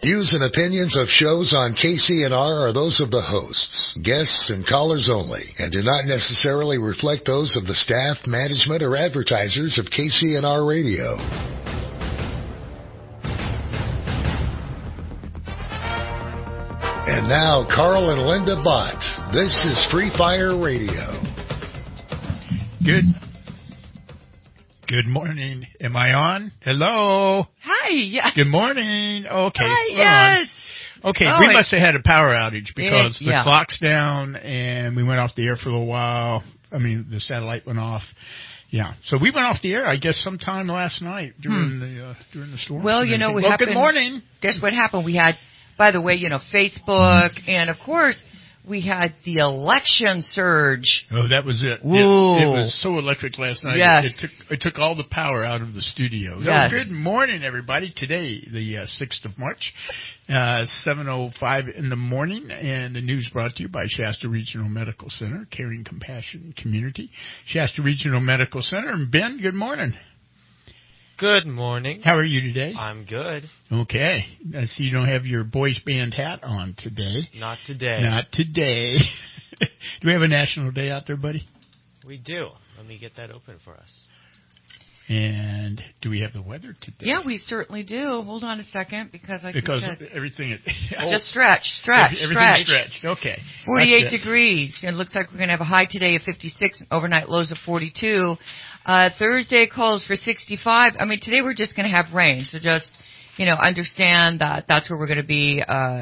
Views and opinions of shows on KCNR are those of the hosts, guests, and callers only, and do not necessarily reflect those of the staff, management, or advertisers of KCNR Radio. And now, Carl and Linda Bott. This is Free Fire Radio. Good morning. Am I on? Hello. Hi. Yeah. Good morning. Okay. Hi. Yes. Okay. We must have had a power outage because the yeah. clock's down and we went off the air for a little while. I mean, the satellite went off. Yeah. So we went off the air, I guess, sometime last night during the storm. Well, you know what happened. Good morning. Guess what happened? We had, by the way, you know, Facebook, and of course, we had the election surge. Oh, that was it. It was so electric last night. Yes. It took all the power out of the studio. Yes. Good morning, everybody. Today, the 6th of March, 7:05 in the morning, and the news brought to you by Shasta Regional Medical Center, Caring Compassion Community. Shasta Regional Medical Center. And Ben, good morning. Good morning. How are you today? I'm good. Okay. I see you don't have your boys band hat on today. Not today. Not today. Do we have a national day out there, buddy? We do. Let me get that open for us. And do we have the weather today? Yeah, we certainly do. Hold on a second, because everything. Just stretch. Everything's stretched. Okay. 48 degrees. It looks like we're going to have a high today of 56, overnight lows of 42. Thursday calls for 65. I mean, today we're just going to have rain, so just, understand that that's where we're going to be.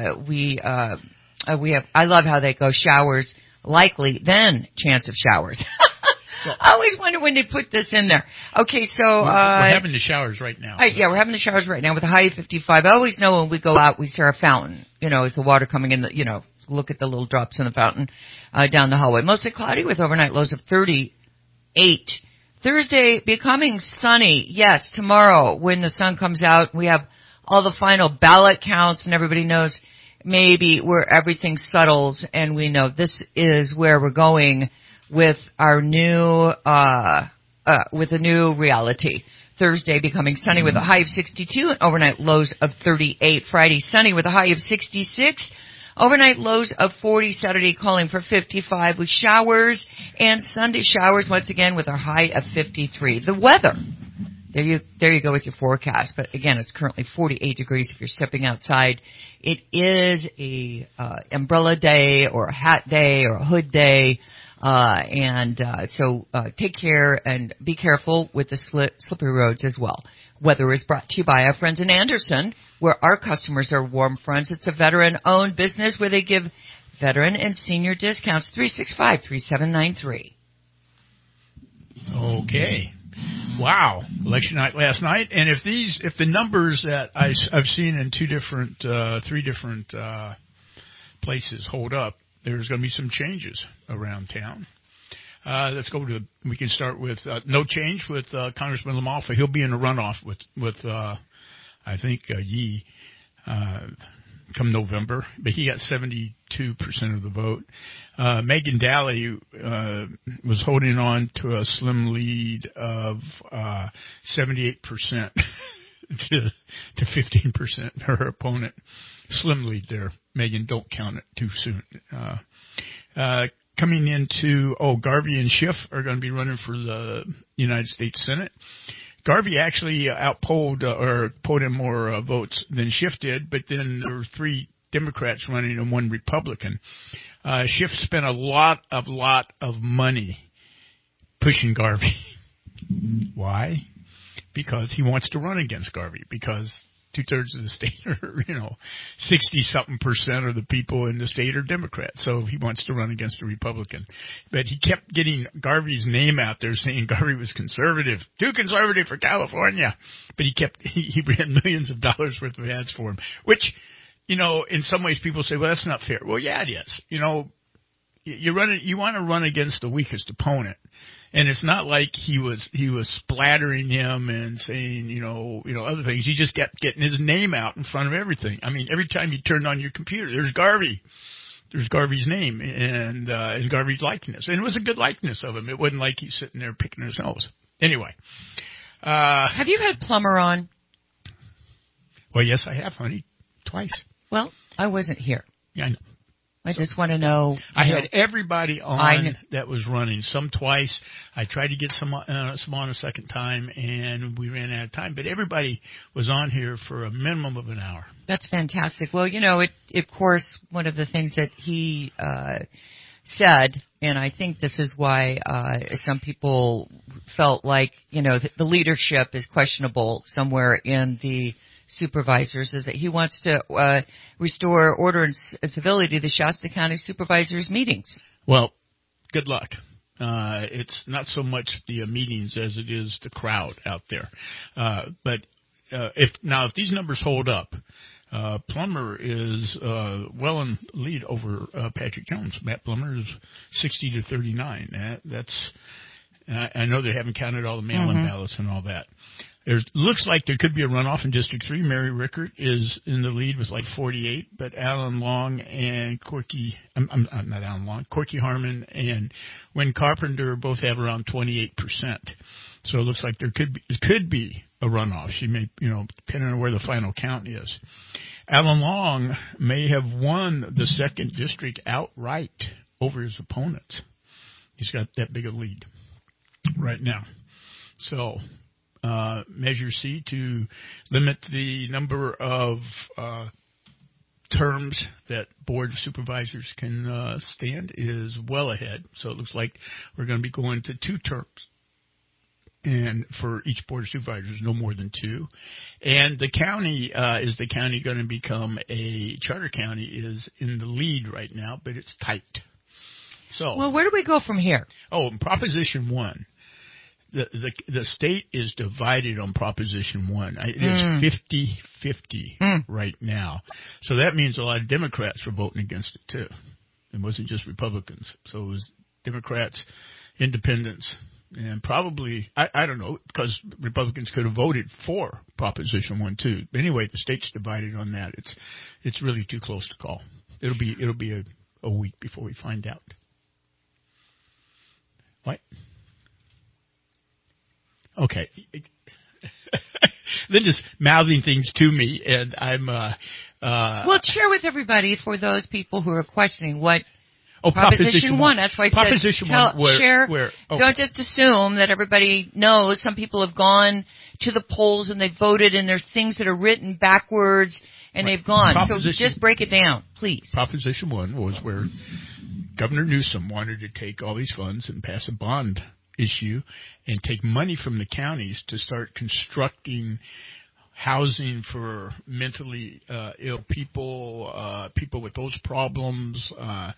I love how they go showers likely, then chance of showers. I always wonder when they put this in there. Okay, so we're having the showers right now. Yeah, we're having the showers right now with a high of 55. I always know when we go out, we see our fountain. Is the water coming in? Look at the little drops in the fountain down the hallway. Mostly cloudy with overnight lows of 38. Thursday becoming sunny. Yes, tomorrow when the sun comes out, we have all the final ballot counts, and everybody knows maybe where everything settles, and we know this is where we're going with our new, with a new reality. Thursday becoming sunny with a high of 62 and overnight lows of 38. Friday sunny with a high of 66. Overnight lows of 40. Saturday calling for 55 with showers, and Sunday showers once again with our high of 53. The weather. There you go with your forecast. But again, it's currently 48 degrees if you're stepping outside. It is a umbrella day or a hat day or a hood day. So take care and be careful with the slippery roads as well. Weather is brought to you by our friends in Anderson, where our customers are warm friends. It's a veteran-owned business where they give veteran and senior discounts. 365-3793. Okay. Wow. Election night last night. And if the numbers that I've seen in three different places hold up, there's going to be some changes around town. We can start with no change with Congressman LaMalfa. He'll be in a runoff with I think Yee come November, but he got 72% of the vote. Megan Daly was holding on to a slim lead of 78% to 15%. Her opponent, slim lead there. Megan, don't count it too soon. Coming into, Garvey and Schiff are going to be running for the United States Senate. Garvey actually outpolled or pulled in more votes than Schiff did, but then there were 3 Democrats running and 1 Republican. Schiff spent a lot of money pushing Garvey. Why? Because he wants to run against Garvey, because 2/3 of the state are, 60-something% of the people in the state are Democrats. So he wants to run against a Republican. But he kept getting Garvey's name out there saying Garvey was conservative, too conservative for California. But he ran millions of dollars worth of ads for him, which, in some ways people say, well, that's not fair. Well, yeah, it is. You want to run against the weakest opponent. And it's not like he was splattering him and saying, other things. He just kept getting his name out in front of everything. I mean, every time you turned on your computer, there's Garvey. There's Garvey's name and Garvey's likeness. And it was a good likeness of him. It wasn't like he's sitting there picking his nose. Anyway. Have you had Plumber on? Well, yes, I have, honey. Twice. Well, I wasn't here. Yeah, I know. I just want to know. I had everybody on that was running, some twice. I tried to get some on a second time, and we ran out of time. But everybody was on here for a minimum of an hour. That's fantastic. Well, of course, one of the things that he said, and I think this is why some people felt like, the leadership is questionable somewhere in the supervisors, is that he wants to restore order and civility to the Shasta County supervisors' meetings. Well, good luck. It's not so much the meetings as it is the crowd out there. But if these numbers hold up, Plummer is well in lead over Patrick Jones. Matt Plummer is 60-39. I know they haven't counted all the mail-in ballots and all that. Looks like there could be a runoff in District 3. Mary Rickert is in the lead with like 48, but Alan Long and Corky Harmon and Wen Carpenter both have around 28%. So it looks like it could be a runoff. She may, depending on where the final count is. Alan Long may have won the 2nd district outright over his opponents. He's got that big a lead right now. So, Measure C to limit the number of terms that Board of Supervisors can stand is well ahead. So it looks like we're going to be going to 2 terms. And for each Board of Supervisors, no more than 2. And the county, is the county going to become a charter county, is in the lead right now, but it's tight. So, well, where do we go from here? Oh, Proposition 1. The state is divided on Proposition 1. It is 50-50 right now. So that means a lot of Democrats were voting against it, too. It wasn't just Republicans. So it was Democrats, independents, and probably, I don't know, because Republicans could have voted for Proposition 1, too. But anyway, the state's divided on that. It's really too close to call. It'll be a week before we find out. What? Okay. Linda's mouthing things to me, and I'm well, share with everybody for those people who are questioning what Proposition 1. That's why I Proposition said 1. Share. Okay. Don't just assume that everybody knows. Some people have gone to the polls and they've voted, and there's things that are written backwards, and they've gone. So just break it down, please. Proposition 1 was where Governor Newsom wanted to take all these funds and pass a bond issue and take money from the counties to start constructing housing for mentally ill people, people with those problems,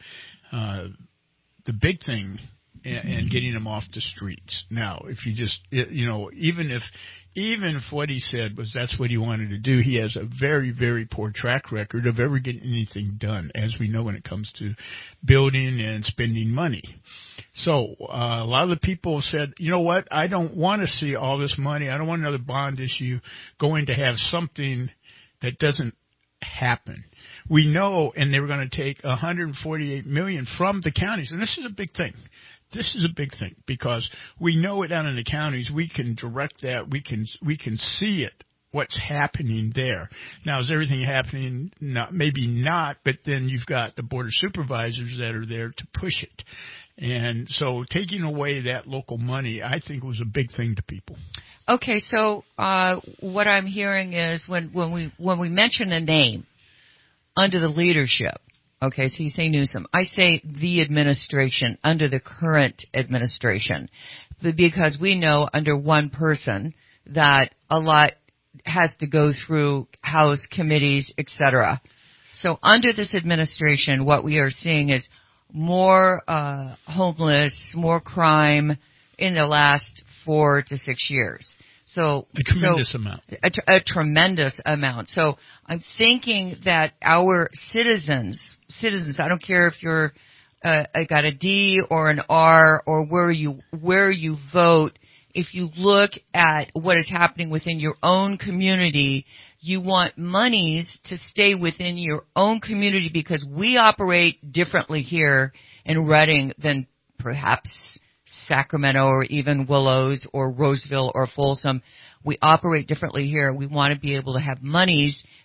the big thing, and getting them off the streets. Now, if you just, even if what he said was that's what he wanted to do, he has a very, very poor track record of ever getting anything done, as we know when it comes to building and spending money. So a lot of the people said, you know what, I don't want to see all this money. I don't want another bond issue going to have something that doesn't happen. We know, and they were going to take $148 million from the counties, and this is a big thing. This is a big thing because we know it down in the counties. We can direct that. We can see it, what's happening there. Now, is everything happening? Not, maybe not, but then you've got the Board of Supervisors that are there to push it. And so taking away that local money, I think, was a big thing to people. Okay, so what I'm hearing is when we mention a name under the leadership, okay, so you say Newsom. I say the administration, under the current administration, because we know under one person that a lot has to go through House committees, etc. So under this administration, what we are seeing is more homeless, more crime in the last 4 to 6 years. So a tremendous amount. A tremendous amount. So I'm thinking that our citizens, I don't care if you're got a D or an R or where you vote, if you look at what is happening within your own community, you want monies to stay within your own community because we operate differently here in Redding than perhaps Sacramento or even Willows or Roseville or Folsom. We operate differently here. We want to be able to have monies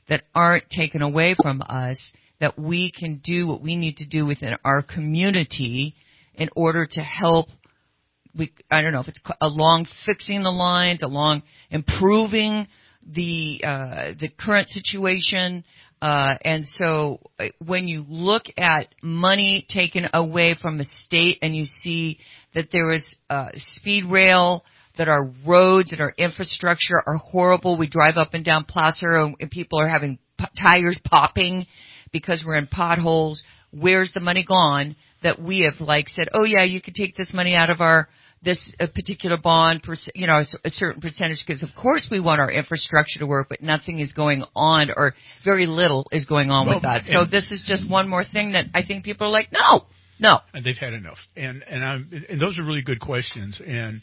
that aren't taken away from us, that we can do what we need to do within our community in order to help. I don't know if it's along fixing the lines, along improving the current situation. And so when you look at money taken away from the state and you see that there is speed rail, that our roads and our infrastructure are horrible. We drive up and down Placer and people are having tires popping because we're in potholes. Where's the money gone that we have said, oh yeah, you could take this money out of this particular bond, a certain percentage, because of course we want our infrastructure to work, but nothing is going on, or very little is going on with that. So this is just one more thing that I think people are like, no. And they've had enough. And those are really good questions. And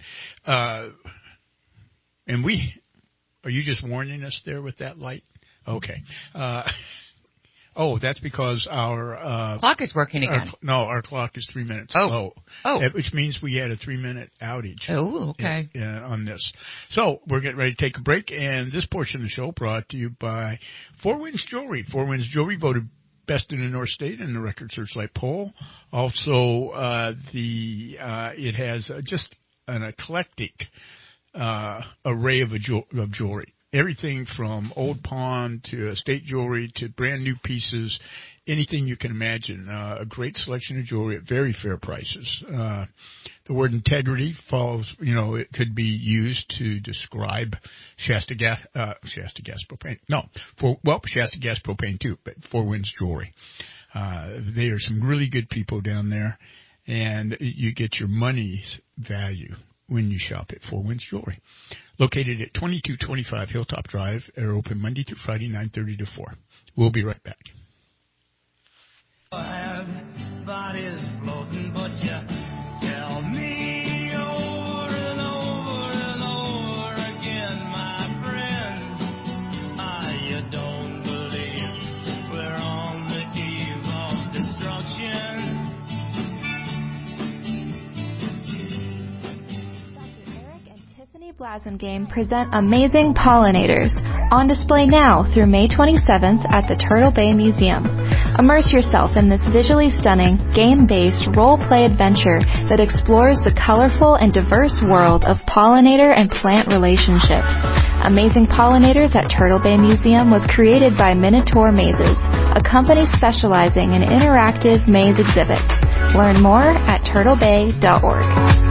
we, are you just warning us there with that light? Okay. That's because our clock is working again. Our clock is 3 minutes slow. Which means we had a 3-minute outage. Oh, okay. On this. So we're getting ready to take a break, and this portion of the show brought to you by Four Winds Jewelry. Four Winds Jewelry voted best in the North State in the Record Searchlight poll. Also, it has just an eclectic array of jewelry. Everything from old pawn to estate jewelry to brand new pieces, anything you can imagine. A great selection of jewelry at very fair prices. The word integrity follows, it could be used to describe Shasta Gas Propane. Shasta Gas Propane too, but Four Winds Jewelry. They are some really good people down there, and you get your money's value when you shop at Four Winds Jewelry. Located at 2225 Hilltop Drive. They're open Monday through Friday, 9:30 to 4. We'll be right back. Body's floating, but you tell me over and over and over again, my friend, you don't believe we're on the eve of destruction. Blasingame present Amazing Pollinators, on display now through May 27th at the Turtle Bay Museum. Immerse yourself in this visually stunning, game-based role-play adventure that explores the colorful and diverse world of pollinator and plant relationships. Amazing Pollinators at Turtle Bay Museum was created by Minotaur Mazes, a company specializing in interactive maze exhibits. Learn more at turtlebay.org.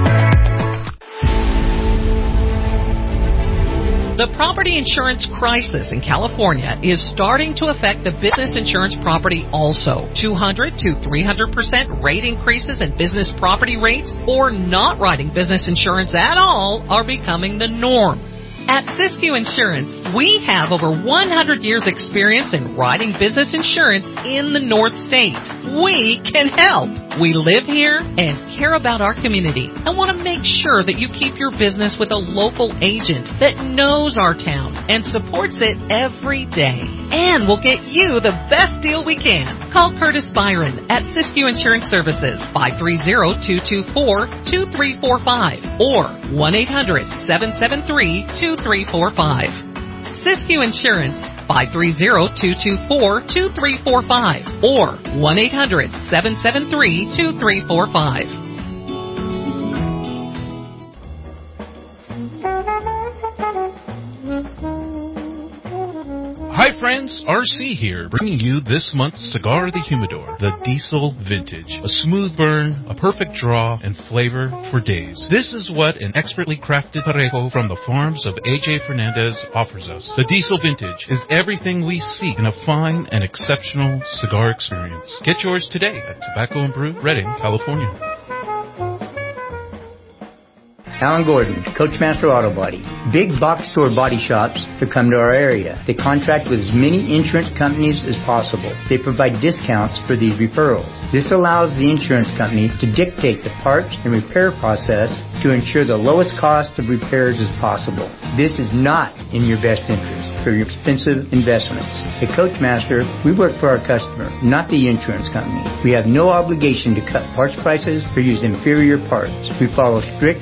The property insurance crisis in California is starting to affect the business insurance property also. 200 to 300% rate increases in business property rates or not writing business insurance at all are becoming the norm. At Siskiyou Insurance, we have over 100 years experience in writing business insurance in the North State. We can help. We live here and care about our community and want to make sure that you keep your business with a local agent that knows our town and supports it every day. And we'll get you the best deal we can. Call Curtis Byron at Siskiyou Insurance Services, 530-224-2345 or 1-800-773-2345. Siskiyou Insurance, 530-224-2345 or 1-800-773-2345. Hi friends, RC here, bringing you this month's Cigar of the Humidor, the Diesel Vintage. A smooth burn, a perfect draw, and flavor for days. This is what an expertly crafted parejo from the farms of A.J. Fernandez offers us. The Diesel Vintage is everything we seek in a fine and exceptional cigar experience. Get yours today at Tobacco and Brew, Redding, California. Alan Gordon, Coachmaster Auto Body. Big box store body shops to come to our area. They contract with as many insurance companies as possible. They provide discounts for these referrals. This allows the insurance company to dictate the parts and repair process to ensure the lowest cost of repairs as possible. This is not in your best interest for your expensive investments. At Coachmaster, we work for our customer, not the insurance company. We have no obligation to cut parts prices or use inferior parts. We follow strict manufacturing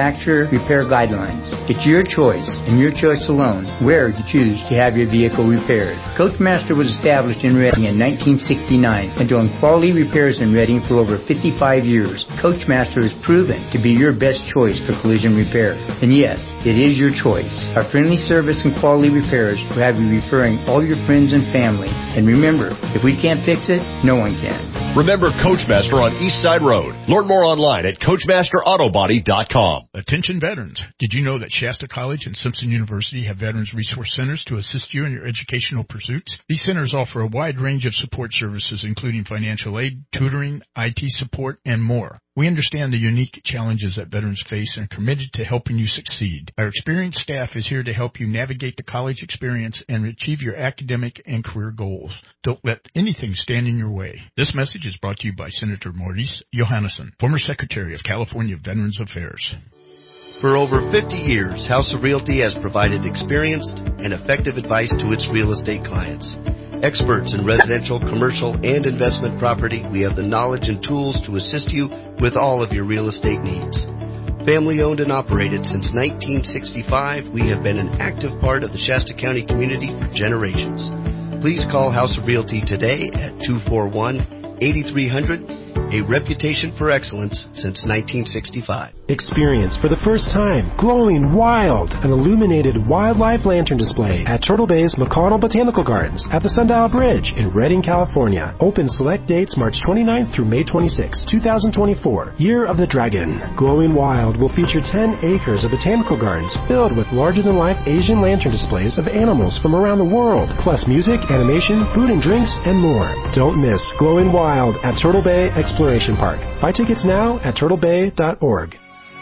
manufacturer repair guidelines. It's your choice and your choice alone where you choose to have your vehicle repaired. Coachmaster was established in Reading in 1969 and doing quality repairs in Reading for over 55 years. Coachmaster is proven to be your best choice for collision repair. And yes, it is your choice. Our friendly service and quality repairs will have you referring all your friends and family. And remember, if we can't fix it, no one can. Remember Coachmaster on East Side Road. Learn more online at CoachmasterAutobody.com. Attention veterans. Did you know that Shasta College and Simpson University have Veterans Resource Centers to assist you in your educational pursuits? These centers offer a wide range of support services, including financial aid, tutoring, IT support, and more. We understand the unique challenges that veterans face and are committed to helping you succeed. Our experienced staff is here to help you navigate the college experience and achieve your academic and career goals. Don't let anything stand in your way. This message is brought to you by Senator Maurice Johannesson, former Secretary of California Veterans Affairs. For over 50 years, House of Realty has provided experienced and effective advice to its real estate clients. Experts in residential, commercial, and investment property, we have the knowledge and tools to assist you with all of your real estate needs. Family owned and operated since 1965, we have been an active part of the Shasta County community for generations. Please call House of Realty today at 241-8300, a reputation for excellence since 1965. Experience for the first time Glowing Wild, an illuminated wildlife lantern display at Turtle Bay's McConnell Botanical Gardens at the Sundial Bridge in Redding, California. Open select dates March 29th through May 26, 2024. Year of the Dragon. Glowing Wild will feature 10 acres of botanical gardens filled with larger-than-life Asian lantern displays of animals from around the world, plus music, animation, food and drinks, and more. Don't miss Glowing Wild at Turtle Bay Exploration Park. Buy tickets now at turtlebay.org.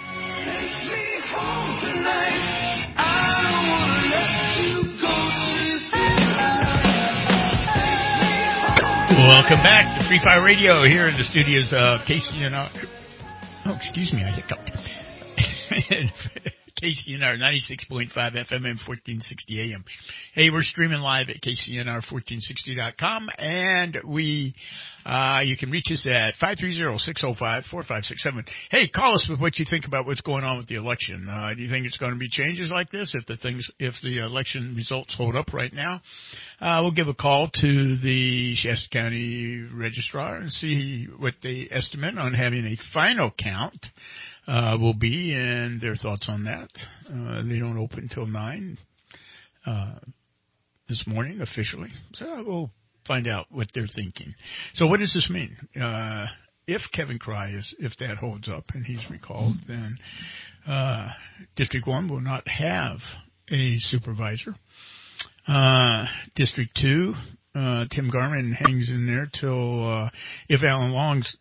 Welcome back to Free Fire Radio here in the studios of KCNR. Oh, excuse me, I hiccuped. KCNR 96.5 FM and 1460 AM. Hey, we're streaming live at KCNR1460.com, and you can reach us at 530-605-4567. Hey, call us with what you think about what's going on with the election. Do you think it's going to be changes like this if the election results hold up right now? We'll give a call to the Shasta County Registrar and see what they estimate on having a final count will be, and their thoughts on that. They don't open until 9 this morning officially, so we'll find out what they're thinking. So what does this mean? If Kevin Cry if that holds up and he's recalled, then District 1 will not have a supervisor. District 2, Tim Garman hangs in there till if Alan Long's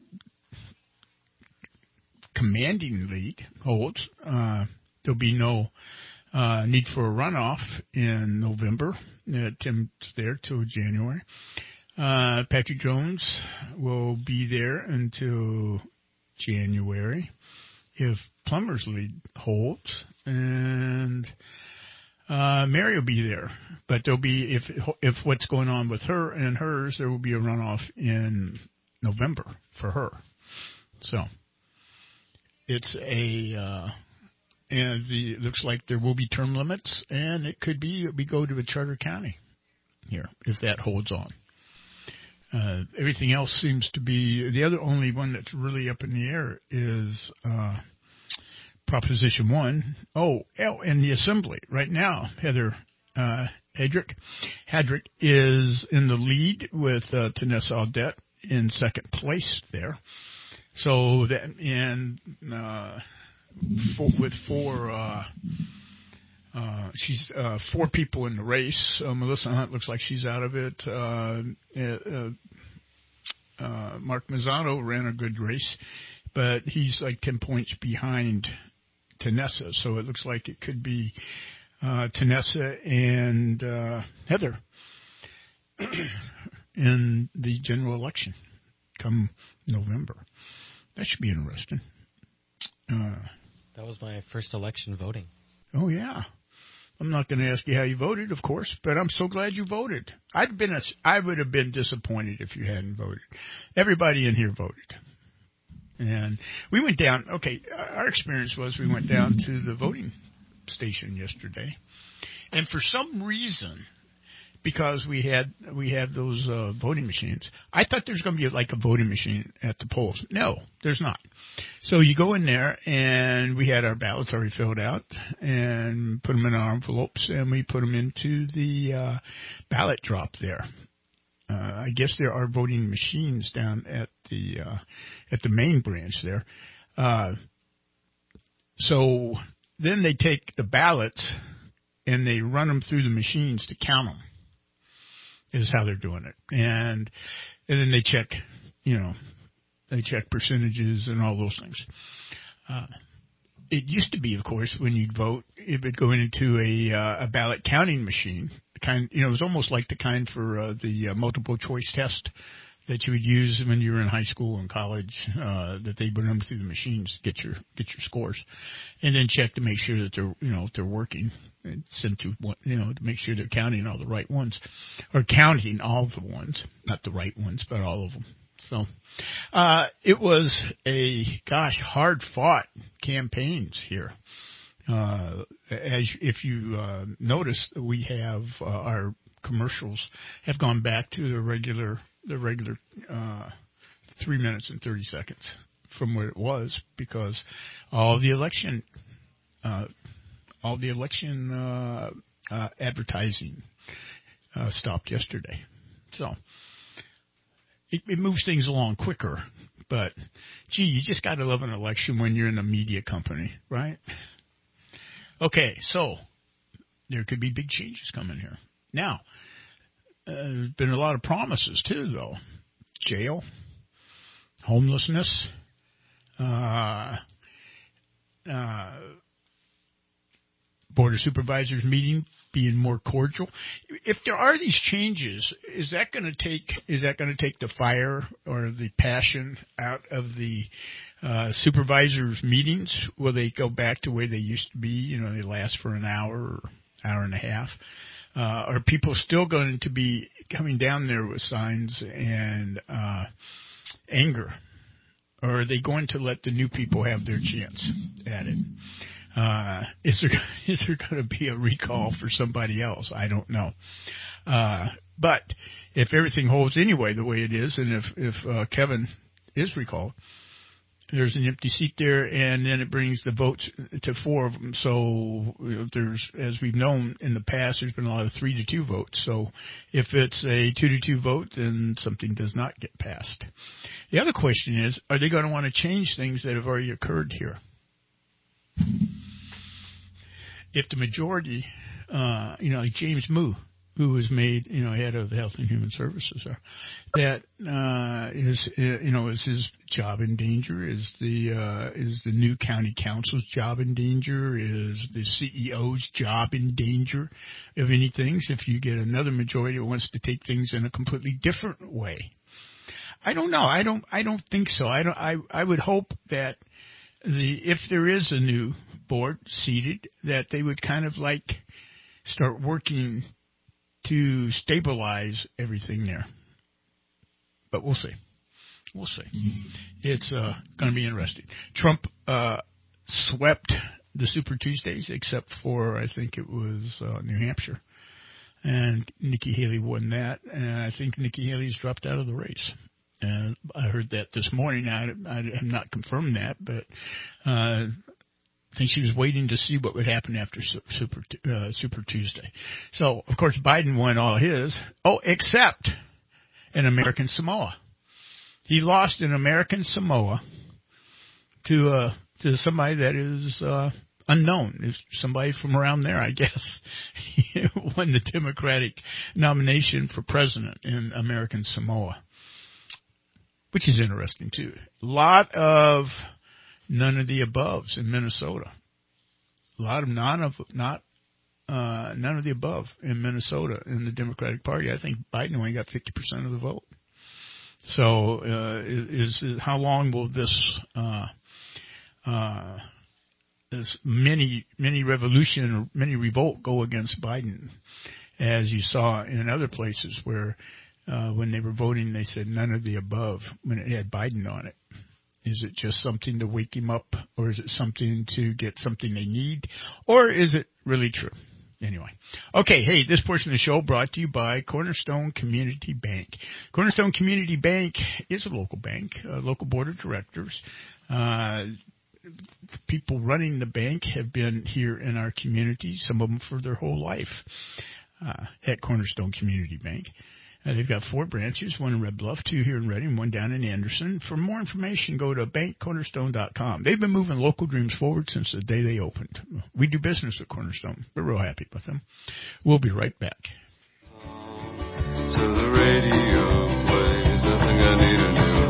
commanding lead holds, there'll be no need for a runoff in November. Tim's there till January. Patrick Jones will be there until January if Plummer's lead holds, and Mary will be there. But there'll be if what's going on with her and hers, there will be a runoff in November for her. So it's it looks like there will be term limits, and it could be we go to a charter county here if that holds on. Everything else seems to be the only one that's really up in the air is Proposition 1. And the Assembly right now, Heather Hedrick is in the lead with Tanessa Audette in second place there. So that with she's 4 people in the race. Melissa Hunt looks like she's out of it. Mark Mazzano ran a good race, but he's like 10 points behind Tanessa. So it looks like it could be Tanessa and Heather in the general election come November. That should be interesting. That was my first election voting. Oh, yeah. I'm not going to ask you how you voted, of course, but I'm so glad you voted. I would have been disappointed if you hadn't voted. Everybody in here voted. And we went down. Okay, our experience was we went down to the voting station yesterday, and for some reason, because we had those voting machines, I thought there's going to be like a voting machine at the polls. No, there's not. So you go in there, and we had our ballots already filled out and put them in our envelopes, and we put them into the ballot drop there. I guess there are voting machines down at the main branch there. So then they take the ballots and they run them through the machines to count them. Is how they're doing it, and then they check, they check percentages and all those things. It used to be, of course, when you'd vote, it would go into a ballot counting machine. It was almost like the kind for the multiple choice test that you would use when you were in high school and college. That they run them through the machines to get your scores, and then check to make sure that they're working. And send to to make sure they're counting all the right ones, or counting all the ones, not the right ones, but all of them. So it was hard fought campaigns here. If you notice, we have our commercials have gone back to the regular 3 minutes and 30 seconds from where it was, because all the election advertising stopped yesterday. So it moves things along quicker. But, gee, you just got to love an election when you're in a media company, right? Okay, so there could be big changes coming here. Now, there's been a lot of promises, too, though. Jail, homelessness, Board of Supervisors meeting being more cordial. If there are these changes, is that going to take the fire or the passion out of the supervisors meetings? Will they go back to the way they used to be? They last for an hour or hour and a half. Are people still going to be coming down there with signs and anger? Or are they going to let the new people have their chance at it? Is there going to be a recall for somebody else? I don't know. But if everything holds anyway the way it is, and if Kevin is recalled, there's an empty seat there, and then it brings the votes to 4 of them. So there's, as we've known in the past, there's been a lot of 3-2 votes. So if it's a 2-2 vote, then something does not get passed. The other question is, are they going to want to change things that have already occurred here? If the majority, like James Moo, who was made, head of Health and Human Services, that is his job in danger? Is the new county council's job in danger? Is the CEO's job in danger of any things? If you get another majority that wants to take things in a completely different way, I don't know. I don't think so. I would hope that if there is a new board seated, that they would kind of like start working to stabilize everything there. But we'll see. We'll see. It's going to be interesting. Trump swept the Super Tuesdays, except for, I think it was New Hampshire. And Nikki Haley won that. And I think Nikki Haley's dropped out of the race. And I heard that this morning. I have not confirmed that, but I think she was waiting to see what would happen after Super Tuesday. So, of course, Biden won all his. Oh, except in American Samoa. He lost in American Samoa to somebody that is unknown. It's somebody from around there, I guess. He won the Democratic nomination for president in American Samoa, which is interesting, too. A lot of none of the aboves in Minnesota. A lot of none of the above in Minnesota in the Democratic Party. I think Biden only got 50% of the vote. So, how long will this mini revolution or mini revolt go against Biden, as you saw in other places where when they were voting, they said none of the above when it had Biden on it. Is it just something to wake him up, or is it something to get something they need, or is it really true? Anyway. Okay, hey, this portion of the show brought to you by Cornerstone Community Bank. Cornerstone Community Bank is a local bank, a local board of directors. The people running the bank have been here in our community, some of them for their whole life, at Cornerstone Community Bank. They've got 4 branches, one in Red Bluff, 2 here in Redding, 1 down in Anderson. For more information, go to bankcornerstone.com. They've been moving local dreams forward since the day they opened. We do business with Cornerstone. We're real happy with them. We'll be right back. So the radio plays something I need a new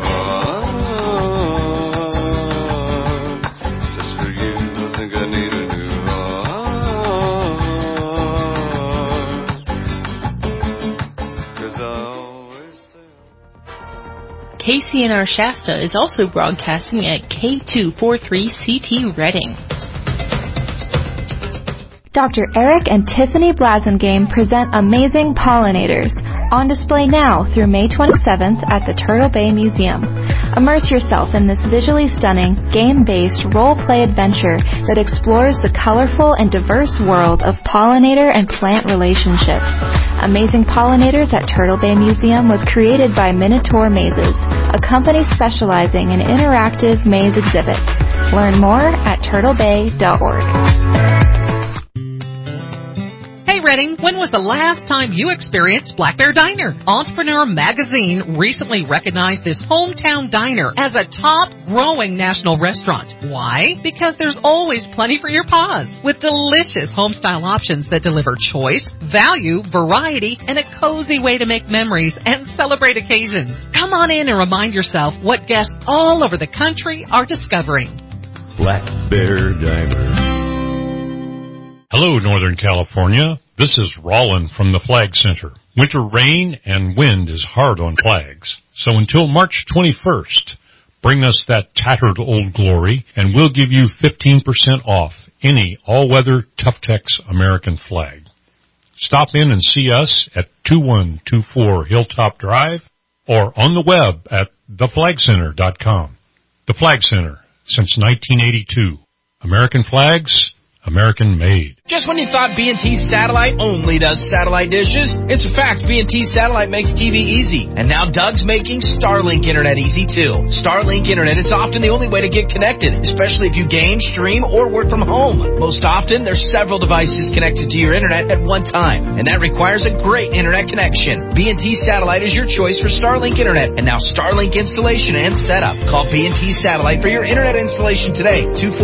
heart. Just for you, I think I need a new heart. KCNR Shasta is also broadcasting at K243CT Redding. Dr. Eric and Tiffany Blasingame present Amazing Pollinators, on display now through May 27th at the Turtle Bay Museum. Immerse yourself in this visually stunning, game-based role-play adventure that explores the colorful and diverse world of pollinator and plant relationships. Amazing Pollinators at Turtle Bay Museum was created by Minotaur Mazes, a company specializing in interactive maze exhibits. Learn more at turtlebay.org. Hey Redding, when was the last time you experienced Black Bear Diner? Entrepreneur Magazine recently recognized this hometown diner as a top growing national restaurant. Why? Because there's always plenty for your paws, with delicious home-style options that deliver choice, value, variety, and a cozy way to make memories and celebrate occasions. Come on in and remind yourself what guests all over the country are discovering. Black Bear Diner. Hello, Northern California. This is Rollin from the Flag Center. Winter rain and wind is hard on flags. So until March 21st, bring us that tattered old glory, and we'll give you 15% off any all-weather Tuftex American flag. Stop in and see us at 2124 Hilltop Drive or on the web at theflagcenter.com. The Flag Center, since 1982. American flags, American made. Just when you thought B&T Satellite only does satellite dishes, it's a fact B&T Satellite makes TV easy. And now Doug's making Starlink Internet easy too. Starlink Internet is often the only way to get connected, especially if you game, stream, or work from home. Most often, there's several devices connected to your internet at one time, and that requires a great internet connection. B&T Satellite is your choice for Starlink Internet, and now Starlink installation and setup. Call B&T Satellite for your internet installation today,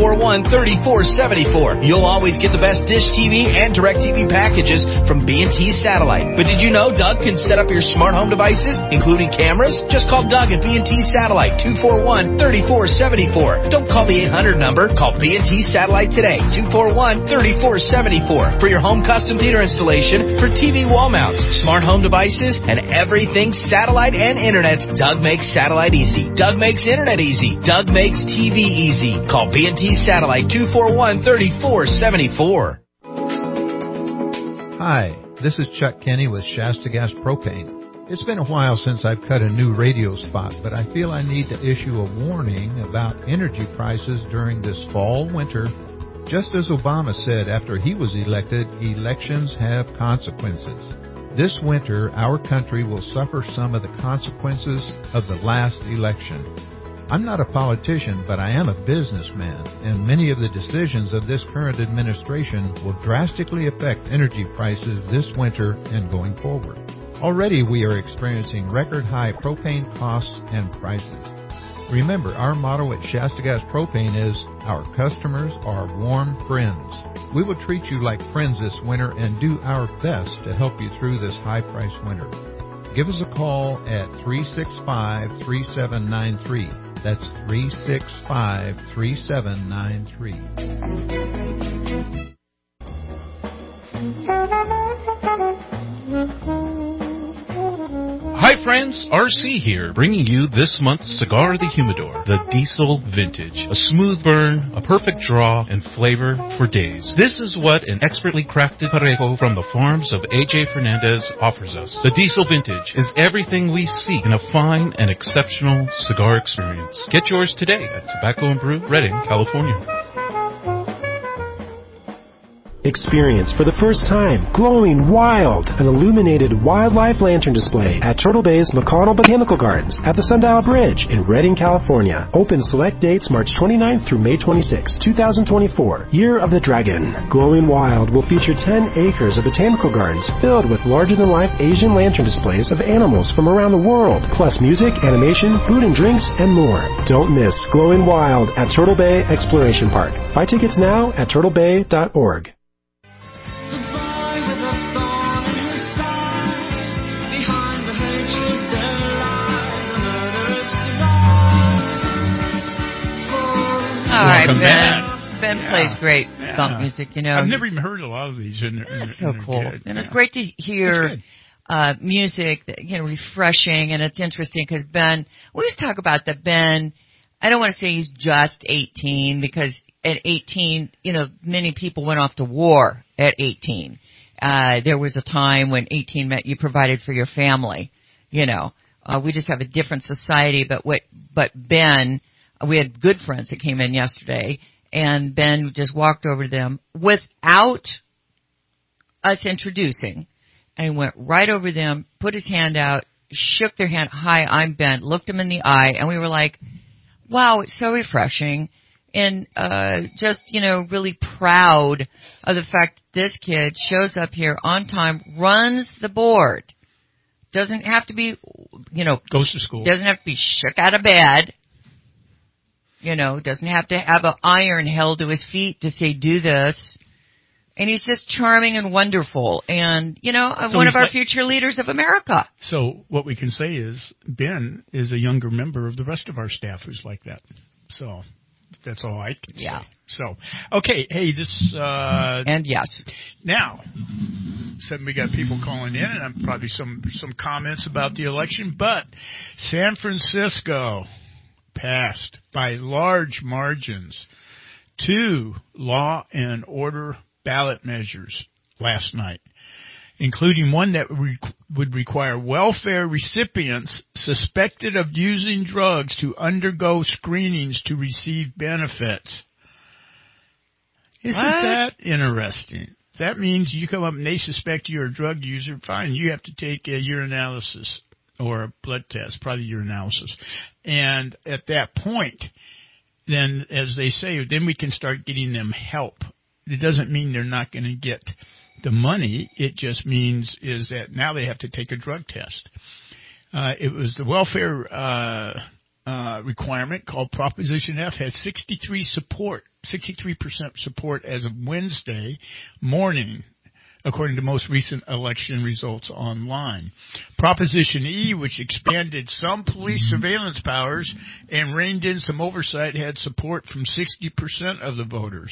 241-3474. You'll always get the best Dish TV and DirecTV packages from B&T Satellite. But did you know Doug can set up your smart home devices, including cameras? Just call Doug at B&T Satellite, 241-3474. Don't call the 800 number. Call B&T Satellite today, 241-3474. For your home custom theater installation, for TV wall mounts, smart home devices, and everything satellite and internet, Doug makes satellite easy. Doug makes internet easy. Doug makes TV easy. Call B&T Satellite, 241-3474. Hi, this is Chuck Kenny with Shasta Gas Propane. It's been a while since I've cut a new radio spot, but I feel I need to issue a warning about energy prices during this fall-winter. Just as Obama said after he was elected, elections have consequences. This winter, our country will suffer some of the consequences of the last election. I'm not a politician, but I am a businessman, and many of the decisions of this current administration will drastically affect energy prices this winter and going forward. Already we are experiencing record-high propane costs and prices. Remember, our motto at Shasta Gas Propane is, our customers are warm friends. We will treat you like friends this winter and do our best to help you through this high-priced winter. Give us a call at 365-3793. That's 365-3793. Hi friends, RC here, bringing you this month's Cigar of the Humidor, the Diesel Vintage. A smooth burn, a perfect draw, and flavor for days. This is what an expertly crafted parejo from the farms of A.J. Fernandez offers us. The Diesel Vintage is everything we seek in a fine and exceptional cigar experience. Get yours today at Tobacco and Brew, Redding, California. Experience for the first time Glowing Wild, an illuminated wildlife lantern display at Turtle Bay's McConnell Botanical Gardens at the Sundial Bridge in Redding, California. Open select dates March 29th through May 26, 2024. Year of the Dragon. Glowing Wild will feature 10 acres of botanical gardens filled with larger-than-life Asian lantern displays of animals from around the world, plus music, animation, food and drinks, and more. Don't miss Glowing Wild at Turtle Bay Exploration Park. Buy tickets now at turtlebay.org. All right, Welcome Ben. back. Ben plays great bump music, you know. I've never even heard a lot of these. That's so cool. And it's great to hear music, that, you know, refreshing, and it's interesting because Ben, we always talk about that Ben, I don't want to say he's just 18 because at 18, you know, many people went off to war at 18. There was a time when 18 meant you provided for your family, you know. We just have a different society, but Ben, we had good friends that came in yesterday, and Ben just walked over to them without us introducing, and went right over them, put his hand out, shook their hand, "Hi, I'm Ben," looked him in the eye, and we were like, wow, it's so refreshing, and just, you know, really proud of the fact that this kid shows up here on time, runs the board, doesn't have to be, you know, goes to school, doesn't have to be shook out of bed, you know, doesn't have to have an iron held to his feet to say, do this. And he's just charming and wonderful. And, you know, so one of our future leaders of America. So what we can say is Ben is a younger member of the rest of our staff who's like that. So that's all I can say. So, okay. Hey, this... and yes. Now, we got people calling in, and probably some comments about the election. But San Francisco passed by large margins 2 law and order ballot measures last night, including one that would require welfare recipients suspected of using drugs to undergo screenings to receive benefits. Isn't that interesting? That means you come up and they suspect you're a drug user, fine, you have to take a urinalysis or a blood test, probably urinalysis. And at that point, then, as they say, then we can start getting them help. It doesn't mean they're not going to get the money. It just means is that now they have to take a drug test. It was the welfare requirement called Proposition F has 63% support as of Wednesday morning, according to most recent election results online. Proposition E, which expanded some police surveillance powers and reined in some oversight, had support from 60% of the voters.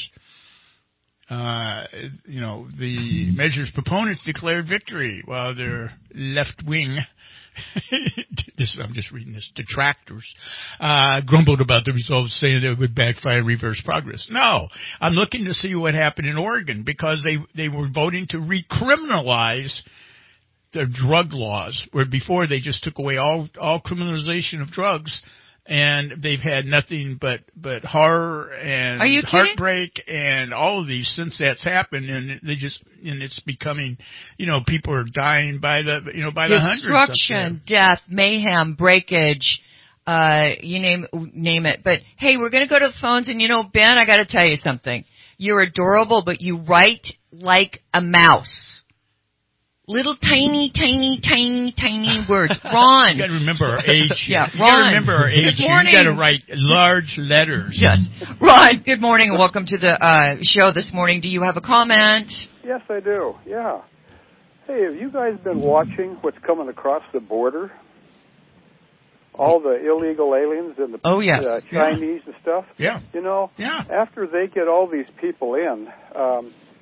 You know, the measure's proponents declared victory, while their left-wing, I'm just reading this, detractors, grumbled about the results, saying that it would backfire and reverse progress. No, I'm looking to see what happened in Oregon, because they were voting to recriminalize their drug laws, where before they just took away all criminalization of drugs. And they've had nothing but horror and heartbreak and all of these since that's happened, and it's becoming, you know, people are dying by the hundreds. Destruction, death, mayhem, breakage, you name it. But hey, we're going to go to the phones, and you know, Ben, I got to tell you something. You're adorable, but you write like a mouse. Little tiny words. Ron. You got to remember our age. Yeah, Ron. You got to remember our age. Good morning. You got to write large letters. Yes. Ron, good morning and welcome to the show this morning. Do you have a comment? Yes, I do. Yeah. Hey, have you guys been watching what's coming across the border? All the illegal aliens and the Chinese and stuff? Yeah. You know, after they get all these people in,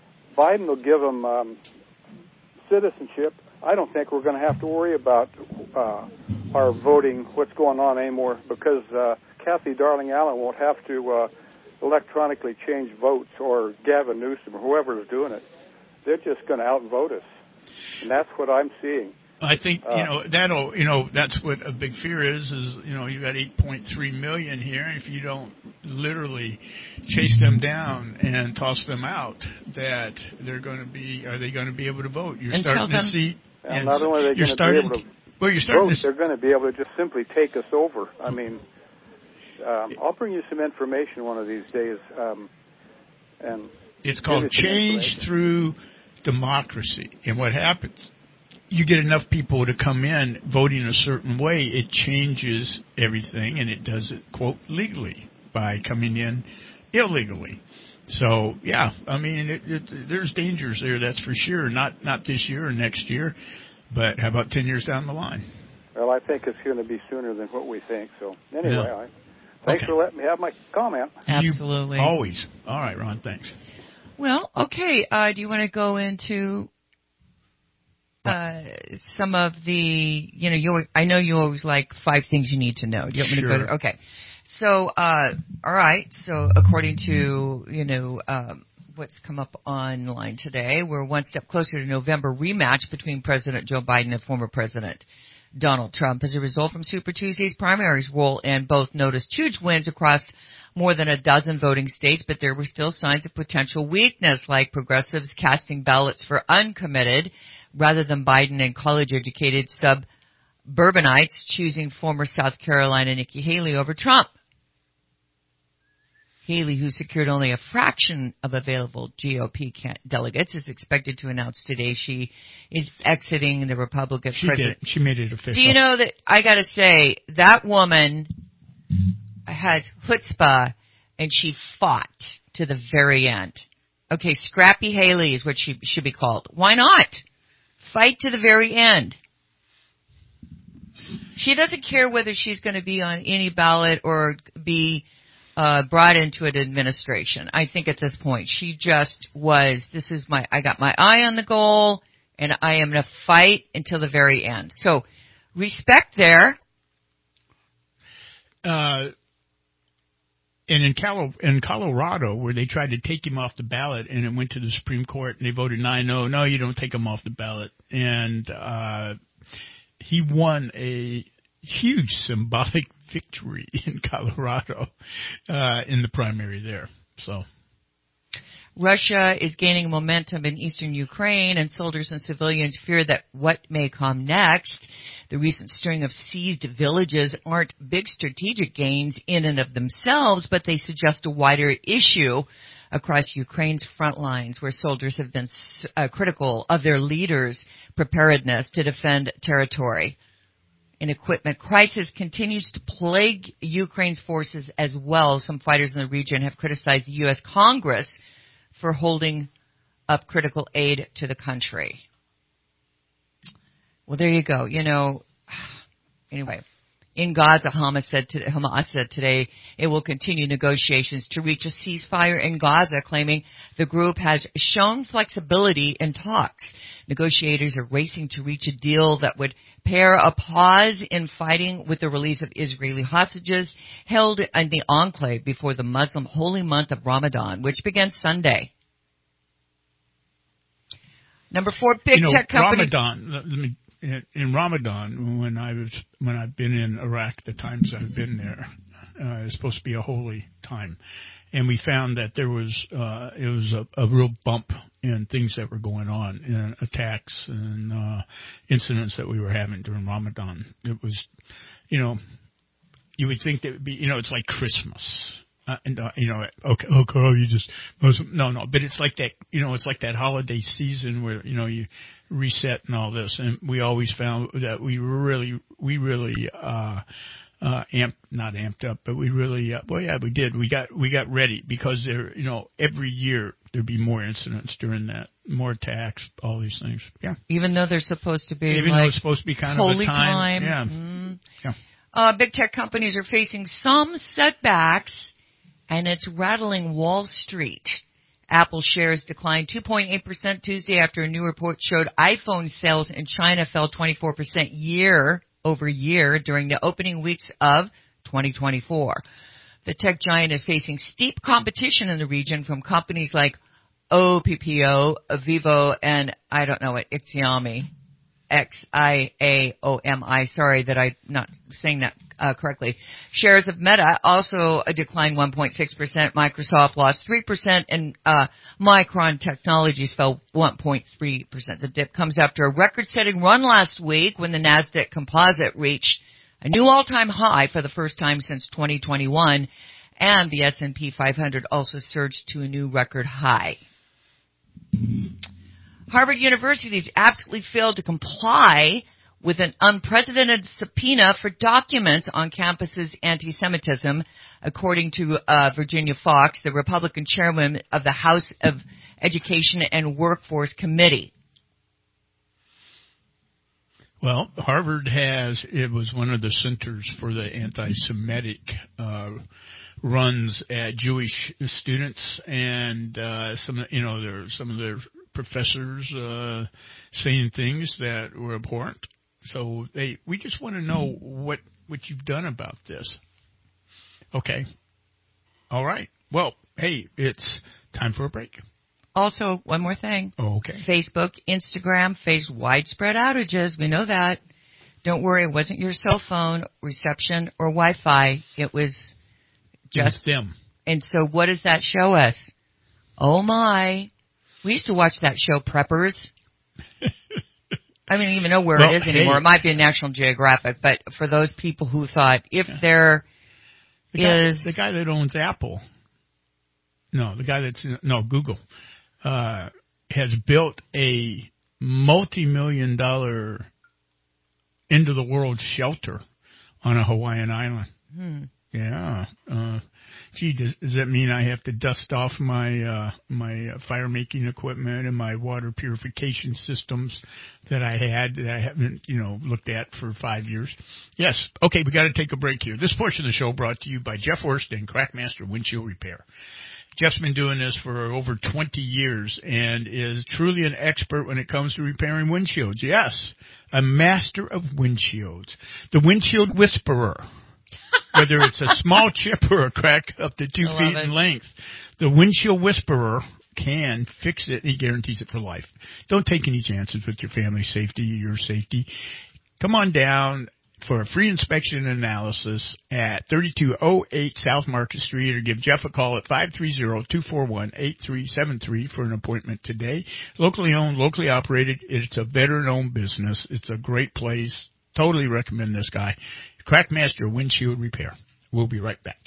Biden will give them citizenship. I don't think we're going to have to worry about are voting what's going on anymore, because Kathy Darling Allen won't have to electronically change votes, or Gavin Newsom, or whoever is doing it. They're just going to outvote us, and that's what I'm seeing. I think, that's what a big fear is, you got 8.3 million here, and if you don't literally chase them down and toss them out, that are they going to be able to vote? You're starting to see. And not only are they going to be able to vote, they're going to be able to just simply take us over. I mean, I'll bring you some information one of these days. And it's called Change Through Democracy. And what happens? You get enough people to come in voting a certain way, it changes everything, and it does it, quote, legally by coming in illegally. So, yeah, I mean, there's dangers there, that's for sure. Not this year or next year, but how about 10 years down the line? Well, I think it's going to be sooner than what we think. So, anyway, thanks for letting me have my comment. Absolutely. Always. All right, Ron, thanks. Well, okay. Do you want to go into some of the, I know you always like 5 things you need to know. Do you want me to go there? Okay. So, all right. So, according to, what's come up online today, we're one step closer to November rematch between President Joe Biden and former President Donald Trump. As a result from Super Tuesday's primaries, roll in both noticed huge wins across more than a dozen voting states, but there were still signs of potential weakness, like progressives casting ballots for uncommitted rather than Biden and college-educated suburbanites choosing former South Carolina Nikki Haley over Trump. Haley, who secured only a fraction of available GOP delegates, is expected to announce today she is exiting the Republican president. She made it official. Do you know that, I got to say, that woman has chutzpah, and she fought to the very end. Okay, Scrappy Haley is what she should be called. Why not? Fight to the very end. She doesn't care whether she's going to be on any ballot or be brought into an administration. I think at this point she just was, I got my eye on the goal, and I am going to fight until the very end. So, respect there. And in Colorado, where they tried to take him off the ballot, and it went to the Supreme Court, and they voted 9-0. No, you don't take him off the ballot. And he won a huge symbolic victory in Colorado in the primary there. So, Russia is gaining momentum in eastern Ukraine, and soldiers and civilians fear that what may come next. The recent string of seized villages aren't big strategic gains in and of themselves, but they suggest a wider issue across Ukraine's front lines, where soldiers have been critical of their leaders' preparedness to defend territory. An equipment crisis continues to plague Ukraine's forces as well. Some fighters in the region have criticized the U.S. Congress for holding up critical aid to the country. Well, there you go. Anyway, in Gaza, Hamas said today it will continue negotiations to reach a ceasefire in Gaza, claiming the group has shown flexibility in talks. Negotiators are racing to reach a deal that would pair a pause in fighting with the release of Israeli hostages held in the enclave before the Muslim holy month of Ramadan, which begins Sunday. Number 4, big tech companies. Ramadan. In Ramadan, when I've been in Iraq, the times I've been there, it's supposed to be a holy time, and we found that there was it was a real bump in things that were going on, in attacks and incidents that we were having during Ramadan. It was, you would think that it would be, it's like Christmas. Okay, Carl, you just no, but it's like that. It's like that holiday season where you reset and all this, and we always found that we really not amped up, but we really we did. We got ready, because there, every year there'd be more incidents during that, more attacks, all these things. Yeah. Even though they're supposed to be though it's supposed to be kind holy of a time. Yeah. Mm. Yeah. Big tech companies are facing some setbacks, and it's rattling Wall Street. Apple shares declined 2.8% Tuesday after a new report showed iPhone sales in China fell 24% year year during the opening weeks of 2024. The tech giant is facing steep competition in the region from companies like OPPO, Vivo, and I don't know what, Xiaomi. Xiaomi. Sorry that I'm not saying that correctly. Shares of Meta also declined 1.6%. Microsoft lost 3%, and Micron Technologies fell 1.3%. The dip comes after a record-setting run last week when the Nasdaq Composite reached a new all-time high for the first time since 2021, and the S&P 500 also surged to a new record high. Harvard University has absolutely failed to comply with an unprecedented subpoena for documents on campus's anti-Semitism, according to Virginia Fox, the Republican chairman of the House of Education and Workforce Committee. Well, Harvard it was one of the centers for the anti-Semitic runs at Jewish students, and some of their professors saying things that were abhorrent. So we just want to know what you've done about this. Okay. All right. Well, hey, it's time for a break. Also, one more thing. Okay. Facebook, Instagram face widespread outages. We know that. Don't worry, it wasn't your cell phone reception or Wi-Fi. It was just them. And so what does that show us? Oh, my. We used to watch that show, Preppers. I don't even know where it is anymore. It might be a National Geographic, but for those people who thought if there is... The guy that owns Apple, Google, has built a multi-million-dollar end-of-the-world shelter on a Hawaiian island. Yeah. Does that mean I have to dust off my fire-making equipment and my water purification systems that I haven't, looked at for 5 years? Yes. Okay, we got to take a break here. This portion of the show brought to you by Jeff Worst and Crackmaster Windshield Repair. Jeff's been doing this for over 20 years and is truly an expert when it comes to repairing windshields. Yes, a master of windshields. The Windshield Whisperer. Whether it's a small chip or a crack up to 2 feet in length, the Windshield Whisperer can fix it. He guarantees it for life. Don't take any chances with your family's safety or your safety. Come on down for a free inspection and analysis at 3208 South Market Street, or give Jeff a call at 530-241-8373 for an appointment today. Locally owned, locally operated. It's a veteran-owned business. It's a great place. Totally recommend this guy. Crackmaster Windshield Repair. We'll be right back.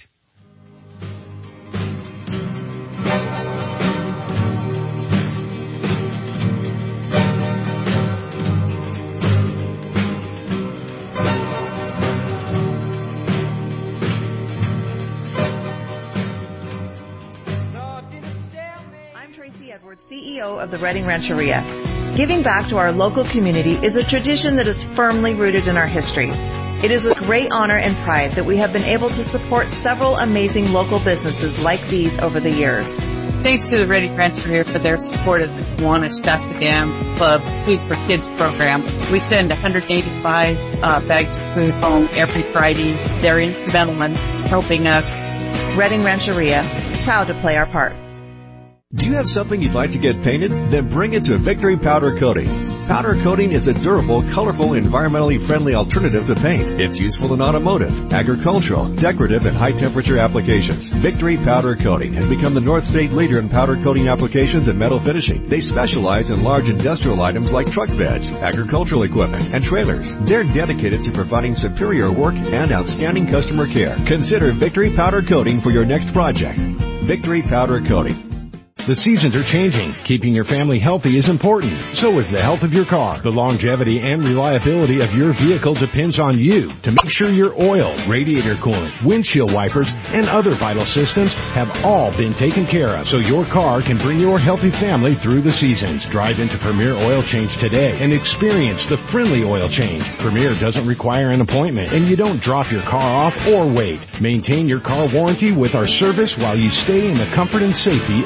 I'm Tracy Edwards, CEO of the Redding Rancheria. Giving back to our local community is a tradition that is firmly rooted in our history. It is with great honor and pride that we have been able to support several amazing local businesses like these over the years. Thanks to the Redding Rancheria for their support of the Kiwanis Shasta Dam Club Food for Kids program. We send 185 bags of food home every Friday. They're instrumental in helping us. Redding Rancheria, proud to play our part. Do you have something you'd like to get painted? Then bring it to Victory Powder Coating. Powder coating is a durable, colorful, environmentally friendly alternative to paint. It's useful in automotive, agricultural, decorative, and high-temperature applications. Victory Powder Coating has become the North State leader in powder coating applications and metal finishing. They specialize in large industrial items like truck beds, agricultural equipment, and trailers. They're dedicated to providing superior work and outstanding customer care. Consider Victory Powder Coating for your next project. Victory Powder Coating. The seasons are changing. Keeping your family healthy is important. So is the health of your car. The longevity and reliability of your vehicle depends on you to make sure your oil, radiator coolant, windshield wipers, and other vital systems have all been taken care of so your car can bring your healthy family through the seasons. Drive into Premier Oil Change today and experience the friendly oil change. Premier doesn't require an appointment, and you don't drop your car off or wait. Maintain your car warranty with our service while you stay in the comfort and safety of your own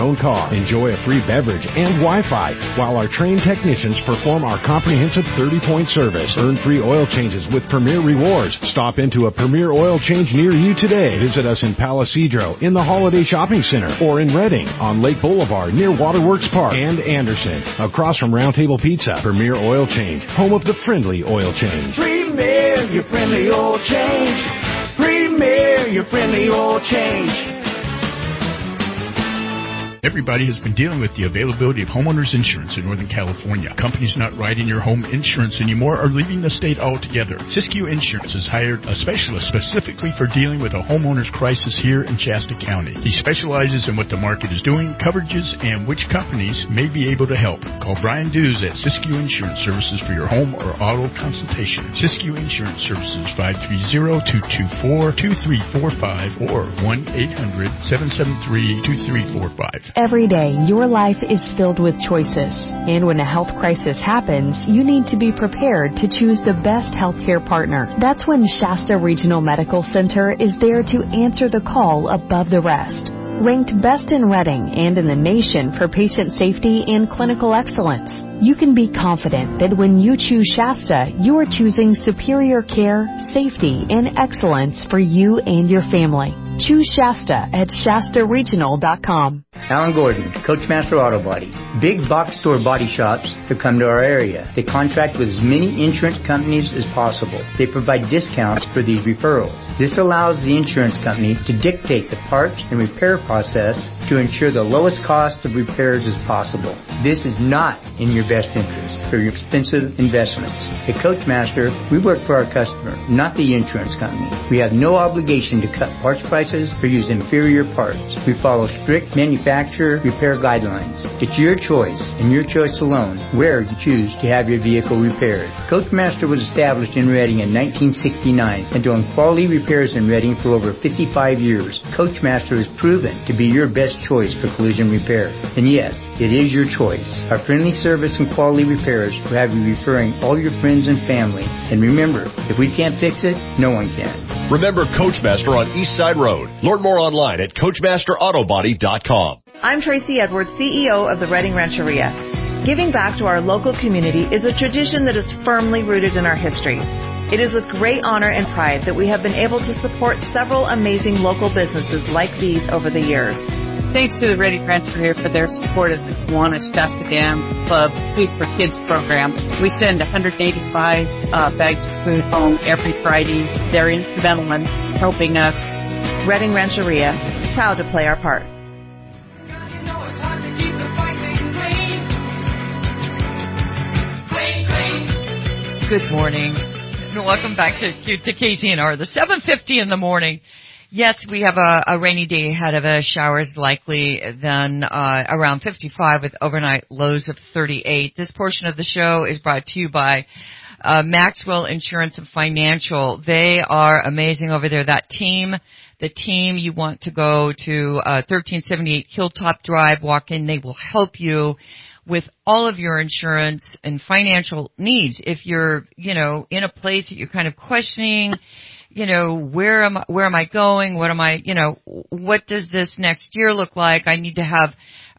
own car. Enjoy a free beverage and Wi-Fi while our trained technicians perform our comprehensive 30-point service. Earn free oil changes with Premier Rewards. Stop into a Premier Oil Change near you today. Visit us in Palo Cedro, in the Holiday Shopping Center, or in Redding, on Lake Boulevard near Waterworks Park, and Anderson, across from Round Table Pizza. Premier Oil Change, home of the friendly oil change. Premier, your friendly oil change. Premier, your friendly oil change. Everybody has been dealing with the availability of homeowners insurance in Northern California. Companies not writing your home insurance anymore are leaving the state altogether. Siskiyou Insurance has hired a specialist specifically for dealing with a homeowner's crisis here in Shasta County. He specializes in what the market is doing, coverages, and which companies may be able to help. Call Brian Dews at Siskiyou Insurance Services for your home or auto consultation. Siskiyou Insurance Services, 530-224-2345 or 1-800-773-2345. Every day, your life is filled with choices. And when a health crisis happens, you need to be prepared to choose the best healthcare partner. That's when Shasta Regional Medical Center is there to answer the call above the rest. Ranked best in Redding and in the nation for patient safety and clinical excellence, you can be confident that when you choose Shasta, you are choosing superior care, safety, and excellence for you and your family. Choose Shasta at ShastaRegional.com. Alan Gordon, Coachmaster Auto Body. Big box store body shops to come to our area. They contract with as many insurance companies as possible. They provide discounts for these referrals. This allows the insurance company to dictate the parts and repair process to ensure the lowest cost of repairs as possible. This is not in your best interest for your expensive investments. At Coachmaster, we work for our customer, not the insurance company. We have no obligation to cut parts prices or use inferior parts. We follow strict manufacturer repair guidelines. It's your choice, and your choice alone, where you choose to have your vehicle repaired. Coachmaster was established in Redding in 1969 and doing quality repairs in Redding for over 55 years. Coachmaster is proven to be your best choice for collision repair. And yes, it is your choice. Our friendly service and quality repairs will have you referring all your friends and family. And remember, if we can't fix it, no one can. Remember Coachmaster on East Side Road. Learn more online at CoachmasterAutobody.com. I'm Tracy Edwards, CEO of the Redding Rancheria. Giving back to our local community is a tradition that is firmly rooted in our history. It is with great honor and pride that we have been able to support several amazing local businesses like these over the years. Thanks to the Redding Rancheria for their support of the Kiwanis Shasta Dam Club Food for Kids program. We send 185 bags of food home every Friday. They're instrumental in helping us. Redding Rancheria, proud to play our part. Good morning. Welcome back to KCNR, the 7:50 in the morning. Yes, we have a rainy day ahead of us. Showers likely, then around 55 with overnight lows of 38. This portion of the show is brought to you by Maxwell Insurance and Financial. They are amazing over there. That team, the team, you want to go to 1378 Hilltop Drive, walk in. They will help you with all of your insurance and financial needs. If you're, in a place that you're kind of questioning, where am I going? What does this next year look like? I need to have,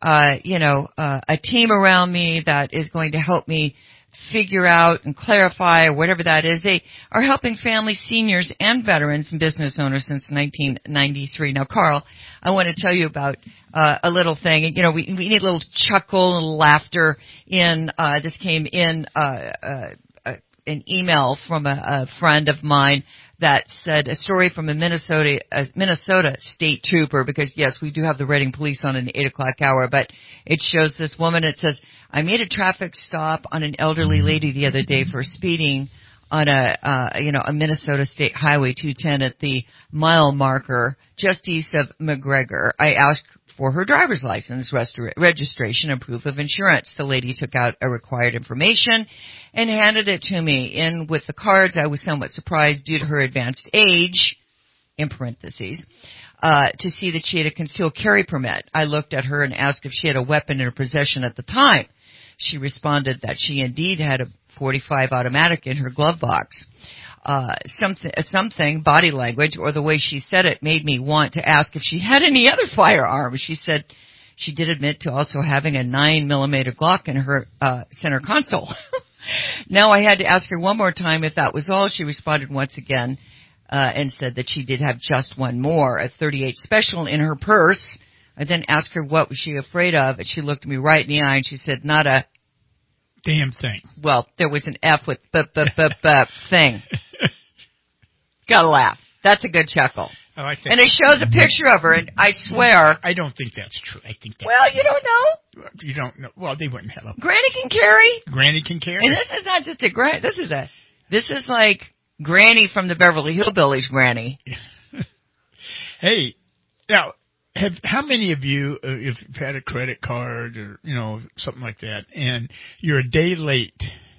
a team around me that is going to help me figure out and clarify whatever that is. They are helping families, seniors, and veterans and business owners since 1993. Now, Carl, I want to tell you about a little thing. We need a little chuckle and laughter in this came in an email from a friend of mine that said a story from a Minnesota state trooper, because yes, we do have the Redding police on an 8 o'clock hour, but it shows this woman. It says, I made a traffic stop on an elderly lady the other day for speeding on a Minnesota State Highway 210 at the mile marker just east of McGregor. I asked for her driver's license, registration, and proof of insurance. The lady took out a required information and handed it to me. In with the cards, I was somewhat surprised due to her advanced age, in parentheses, to see that she had a concealed carry permit. I looked at her and asked if she had a weapon in her possession at the time. She responded that she indeed had a .45 automatic in her glove box. Something, body language, or the way she said it made me want to ask if she had any other firearms. She said She did admit to also having a 9mm Glock in her center console. Now I had to ask her one more time if that was all. She responded once again and said that she did have just one more, a .38 Special in her purse. I then asked her what was she afraid of, and she looked me right in the eye and she said, not a damn thing. Well, there was an F with thing. Gotta laugh. That's a good chuckle. I like that. And it shows a picture of her, and I swear. I don't think that's true. I think that. Well, you don't know? You don't know. Well, they wouldn't have a. Granny can carry. Granny can carry. And this is not just a granny. This is like Granny from the Beverly Hillbillies Granny. Hey, now, how many of you, if you've had a credit card or, something like that, and you're a day late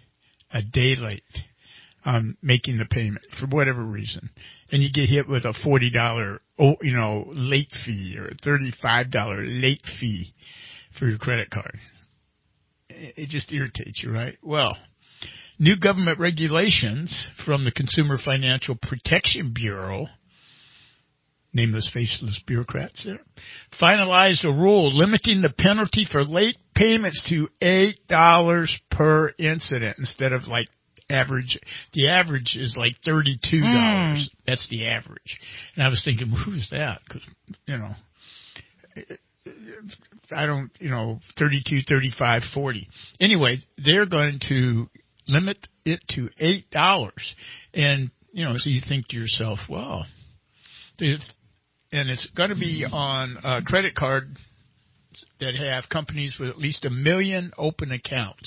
on making the payment for whatever reason, and you get hit with a $40, late fee or a $35 late fee for your credit card? It just irritates you, right? Well, new government regulations from the Consumer Financial Protection Bureau, nameless, faceless bureaucrats there, finalized a rule limiting the penalty for late payments to $8 per incident instead of like average. The average is like $32. That's the average. And I was thinking, who's that? Because, I don't, 32, 35, 40. Anyway, they're going to limit it to $8. And, so you think to yourself, well, and it's going to be on credit cards that have companies with at least 1 million open accounts.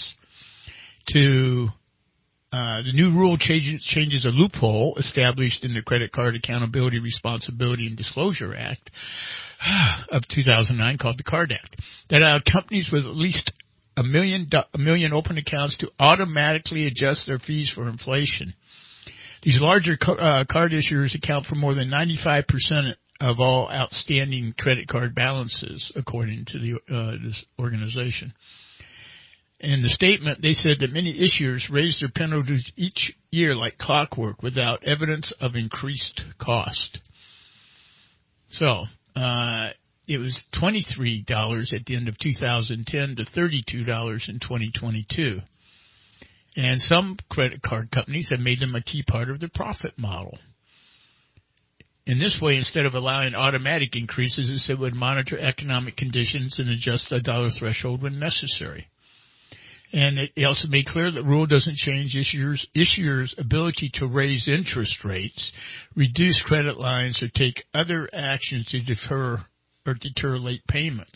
The new rule changes a loophole established in the Credit Card Accountability, Responsibility, and Disclosure Act of 2009, called the CARD Act, that allowed companies with at least 1 million open accounts to automatically adjust their fees for inflation. These larger card issuers account for more than 95% of all outstanding credit card balances, according to this organization. In the statement, they said that many issuers raised their penalties each year like clockwork without evidence of increased cost. So, it was $23 at the end of 2010 to $32 in 2022. And some credit card companies have made them a key part of their profit model. In this way, instead of allowing automatic increases, it would monitor economic conditions and adjust the dollar threshold when necessary. And it also made clear that the rule doesn't change issuers' ability to raise interest rates, reduce credit lines, or take other actions to defer or deter late payments.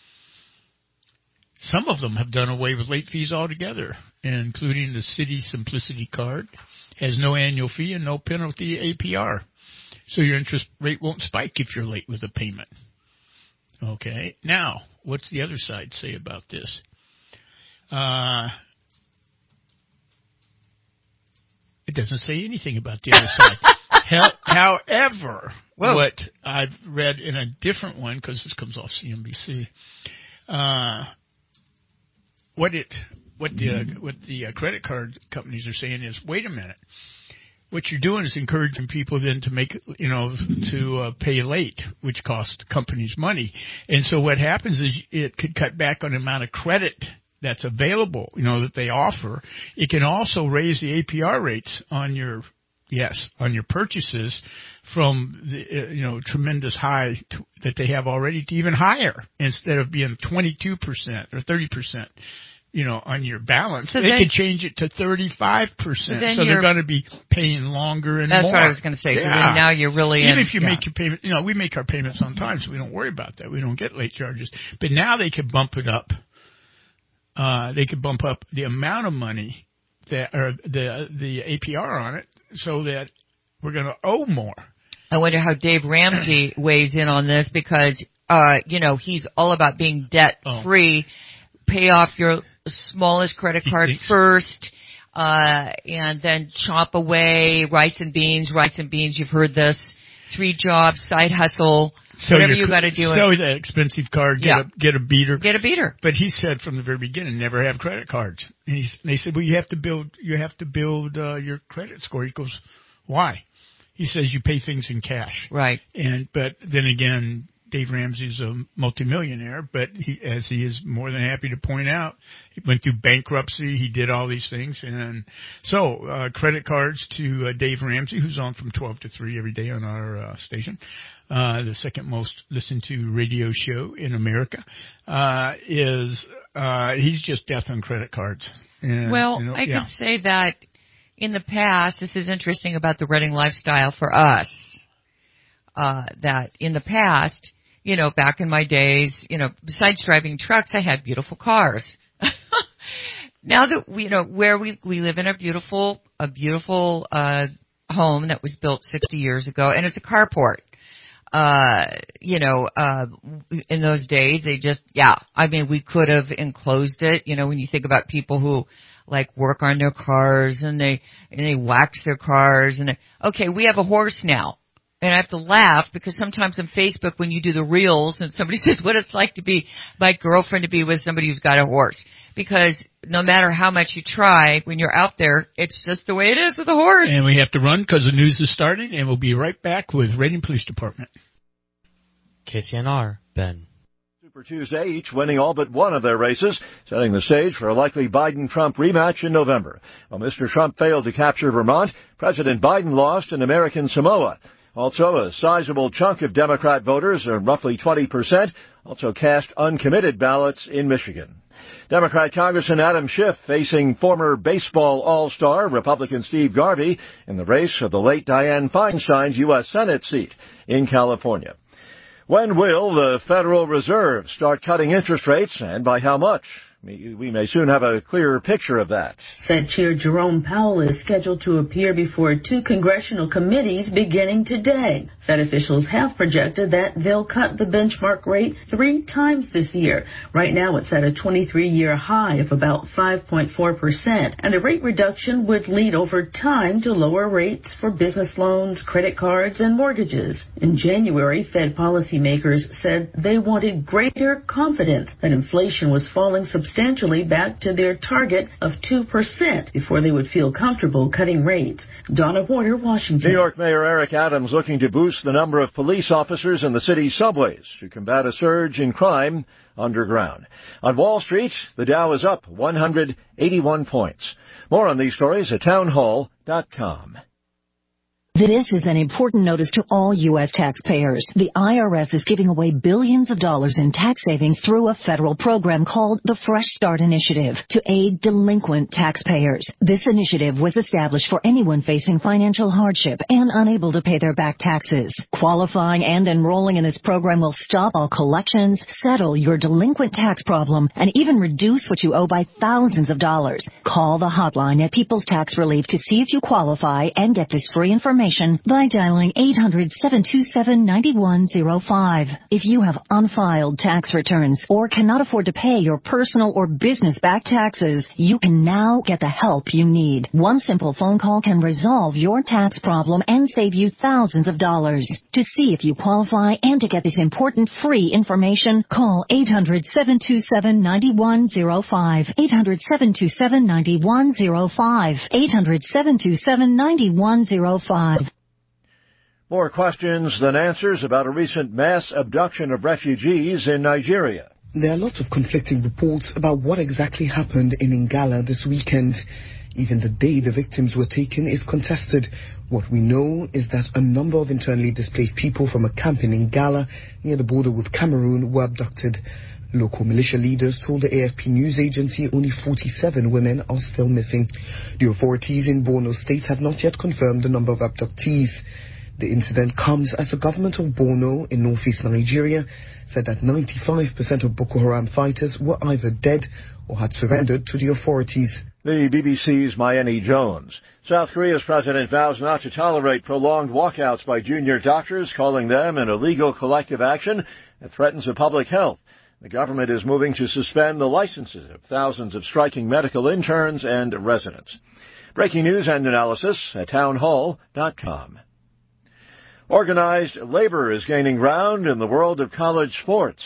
Some of them have done away with late fees altogether, including the Citi Simplicity card, has no annual fee and no penalty APR. So your interest rate won't spike if you're late with a payment. Okay. Now, what's the other side say about this? It doesn't say anything about the other side. However, what I've read in a different one, because this comes off CNBC, what the credit card companies are saying is, wait a minute. What you're doing is encouraging people then to make, to pay late, which costs companies money. And so what happens is it could cut back on the amount of credit that's available, that they offer. It can also raise the APR rates on your purchases from the, tremendous high that they have already to even higher, instead of being 22% or 30%. On your balance, so they could change it to 35%. So they're going to be paying longer and more. That's what I was going to say. Yeah. So then now you're really even if you make your payment, we make our payments on time, so we don't worry about that. We don't get late charges. But now they could bump it up. They could bump up the amount of money that, or the APR on it, so that we're going to owe more. I wonder how Dave Ramsey weighs in on this, because he's all about being debt free. Pay off your smallest credit card first, and then chop away rice and beans. You've heard this. 3 jobs, side hustle, whatever you got to do. Sell that expensive card, get a beater. Get a beater. But he said from the very beginning, never have credit cards. And they said, well, you have to build your credit score. He goes, why? He says you pay things in cash. Right. But then again, Dave Ramsey's a multimillionaire, but as he is more than happy to point out, he went through bankruptcy. He did all these things. And so credit cards to Dave Ramsey, who's on from 12 to 3 every day on our station, the second most listened to radio show in America, he's just death on credit cards. And, I could say that in the past, this is interesting about the Reading lifestyle for us, that in the past, back in my days, besides driving trucks, I had beautiful cars. Now that where we live in a beautiful home that was built 60 years ago, and it's a carport. In those days, we could have enclosed it. When you think about people who like work on their cars and they wax their cars we have a horse now. And I have to laugh because sometimes on Facebook when you do the reels and somebody says what it's like to be my girlfriend to be with somebody who's got a horse. Because no matter how much you try, when you're out there, it's just the way it is with a horse. And we have to run because the news is starting, and we'll be right back with Reading Police Department. KCNR, Ben. Super Tuesday, each winning all but one of their races, setting the stage for a likely Biden-Trump rematch in November. While Mr. Trump failed to capture Vermont, President Biden lost in American Samoa. Also, a sizable chunk of Democrat voters, or roughly 20%, also cast uncommitted ballots in Michigan. Democrat Congressman Adam Schiff facing former baseball all-star Republican Steve Garvey in the race of the late Dianne Feinstein's U.S. Senate seat in California. When will the Federal Reserve start cutting interest rates, and by how much? We may soon have a clearer picture of that. Fed Chair Jerome Powell is scheduled to appear before 2 congressional committees beginning today. Fed officials have projected that they'll cut the benchmark rate 3 times this year. Right now it's at a 23-year high of about 5.4%, and the rate reduction would lead over time to lower rates for business loans, credit cards, and mortgages. In January, Fed policymakers said they wanted greater confidence that inflation was falling substantially back to their target of 2% before they would feel comfortable cutting rates. Donna Porter, Washington. New York Mayor Eric Adams looking to boost the number of police officers in the city's subways to combat a surge in crime underground. On Wall Street, the Dow is up 181 points. More on these stories at townhall.com. This is an important notice to all U.S. taxpayers. The IRS is giving away billions of dollars in tax savings through a federal program called the Fresh Start Initiative to aid delinquent taxpayers. This initiative was established for anyone facing financial hardship and unable to pay their back taxes. Qualifying and enrolling in this program will stop all collections, settle your delinquent tax problem, and even reduce what you owe by thousands of dollars. Call the hotline at People's Tax Relief to see if you qualify and get this free information by dialing 800-727-9105. If you have unfiled tax returns or cannot afford to pay your personal or business back taxes, you can now get the help you need. One simple phone call can resolve your tax problem and save you thousands of dollars. To see if you qualify and to get this important free information, call 800-727-9105. 800-727-9105. 800-727-9105. More questions than answers about a recent mass abduction of refugees in Nigeria. There are lots of conflicting reports about what exactly happened in Ngala this weekend. Even the day the victims were taken is contested. What we know is that a number of internally displaced people from a camp in Ngala near the border with Cameroon were abducted. Local militia leaders told the AFP news agency only 47 women are still missing. The authorities in Borno State have not yet confirmed the number of abductees. The incident comes as the government of Borno in northeast Nigeria said that 95% of Boko Haram fighters were either dead or had surrendered to the authorities. The BBC's Mayeni Jones. South Korea's president vows not to tolerate prolonged walkouts by junior doctors, calling them an illegal collective action that threatens the public health. The government is moving to suspend the licenses of thousands of striking medical interns and residents. Breaking news and analysis at townhall.com. Organized labor is gaining ground in the world of college sports.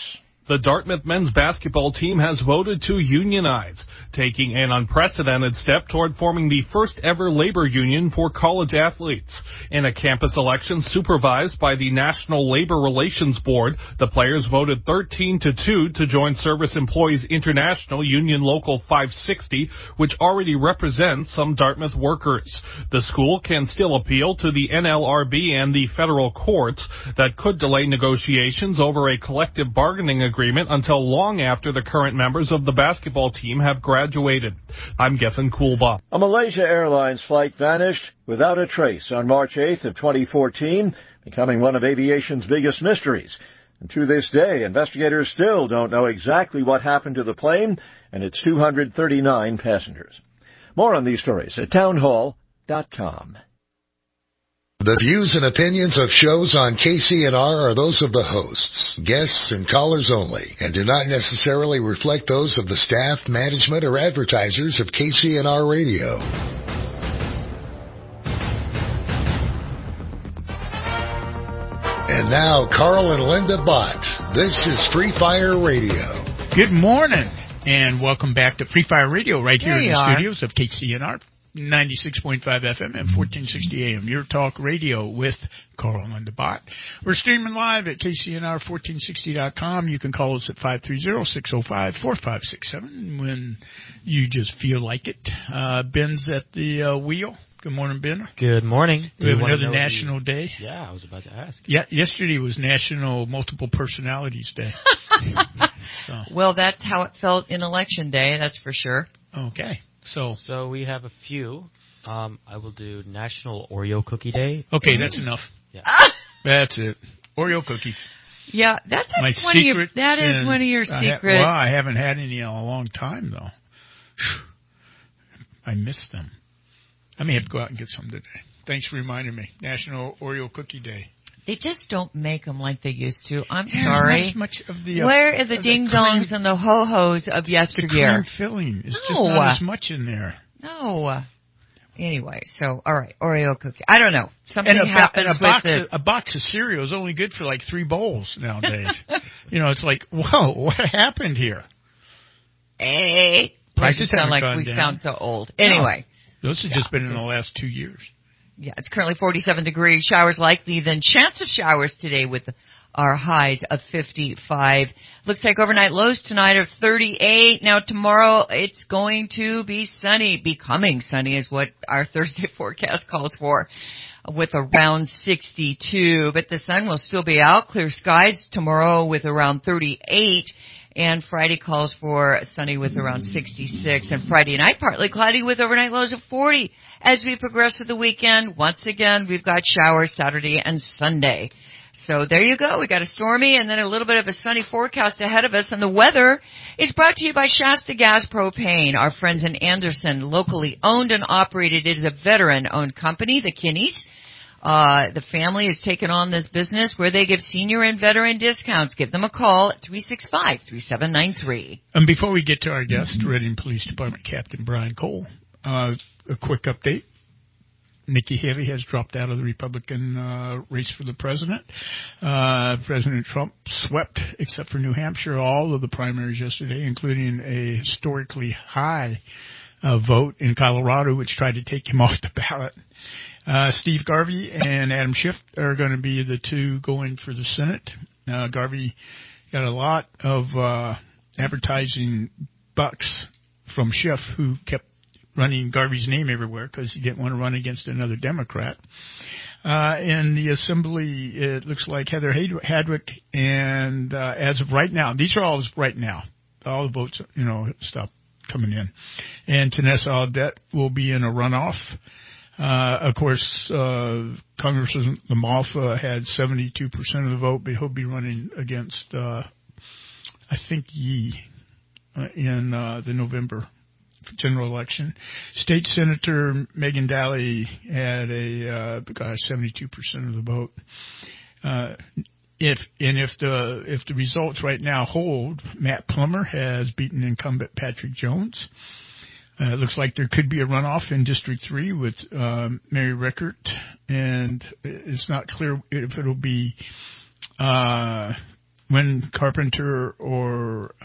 The Dartmouth men's basketball team has voted to unionize, taking an unprecedented step toward forming the first ever labor union for college athletes. In a campus election supervised by the National Labor Relations Board, the players voted 13-2 to join Service Employees International Union Local 560, which already represents some Dartmouth workers. The school can still appeal to the NLRB and the federal courts that could delay negotiations over a collective bargaining agreement until long after the current members of the basketball team have graduated. I'm Gethin Coolbaugh. A Malaysia Airlines flight vanished without a trace on March 8th of 2014, becoming one of aviation's biggest mysteries. And to this day, investigators still don't know exactly what happened to the plane and its 239 passengers. More on these stories at townhall.com. The views and opinions of shows on KCNR are those of the hosts, guests, and callers only, and do not necessarily reflect those of the staff, management, or advertisers of KCNR Radio. And now, Carl and Linda Bott. This is Free Fire Radio. Good morning, and welcome back to Free Fire Radio right here in the studios of KCNR. 96.5 FM and 1460 AM, your talk radio with Carl and Linda Bott. We're streaming live at KCNR1460.com. You can call us at 530-605-4567 when you just feel like it. Ben's at the wheel. Good morning, Ben. Good morning. We have another National Day. Yeah, I was about to ask. Yeah, yesterday was National Multiple Personalities Day. Well, that's how it felt in Election Day, that's for sure. Okay. So we have a few. I will do National Oreo Cookie Day. Okay, that's enough. Yeah. That's it. Oreo cookies. Yeah, that's my one secret. That is one of your secrets. I haven't had any in a long time, though. I miss them. I may have to go out and get some today. Thanks for reminding me. National Oreo Cookie Day. They just don't make them like they used to. I'm sorry. sorry. Not as much of the, where are the ding-dongs and the ho-hos of yesteryear? The cream filling is just not as much in there. No. Anyway, so, all right, Oreo cookie. I don't know. Something happens with it. A box of cereal is only good for like 3 bowls nowadays. It's like, whoa, what happened here? Hey. Prices sound like gone we down. sound so old. Anyway. No, those have just been in the last 2 years. Yeah, it's currently 47 degrees. Showers likely, then chance of showers today with our highs of 55. Looks like overnight lows tonight of 38. Now tomorrow it's going to be sunny. Becoming sunny is what our Thursday forecast calls for, with around 62. But the sun will still be out. Clear skies tomorrow with around 38. And Friday calls for sunny with around 66. And Friday night, partly cloudy with overnight lows of 40. As we progress through the weekend, once again, we've got showers Saturday and Sunday. So there you go. We got a stormy and then a little bit of a sunny forecast ahead of us. And the weather is brought to you by Shasta Gas Propane. Our friends in Anderson, locally owned and operated. It is a veteran-owned company, the Kinneys. The family has taken on this business where they give senior and veteran discounts. Give them a call at 365-3793. And before we get to our guest, Reading Police Department Captain Brian Cole, a quick update. Nikki Haley has dropped out of the Republican race for the president. President Trump swept, except for New Hampshire, all of the primaries yesterday, including a historically high vote in Colorado, which tried to take him off the ballot. Steve Garvey and Adam Schiff are going to be the two going for the Senate. Garvey got a lot of advertising bucks from Schiff, who kept running Garvey's name everywhere because he didn't want to run against another Democrat. In the Assembly, it looks like Heather Hadwick, and as of right now, these are all as right now, all the votes, stop coming in. And Tanessa Audette will be in a runoff. Of course, Congressman Lamalfa had 72% of the vote, but he'll be running against, I think, Yee in the November general election. State Senator Megan Daly had 72% of the vote. If the results right now hold, Matt Plummer has beaten incumbent Patrick Jones. It looks like there could be a runoff in District 3 with Mary Rickert, and it's not clear if it'll be Win Carpenter or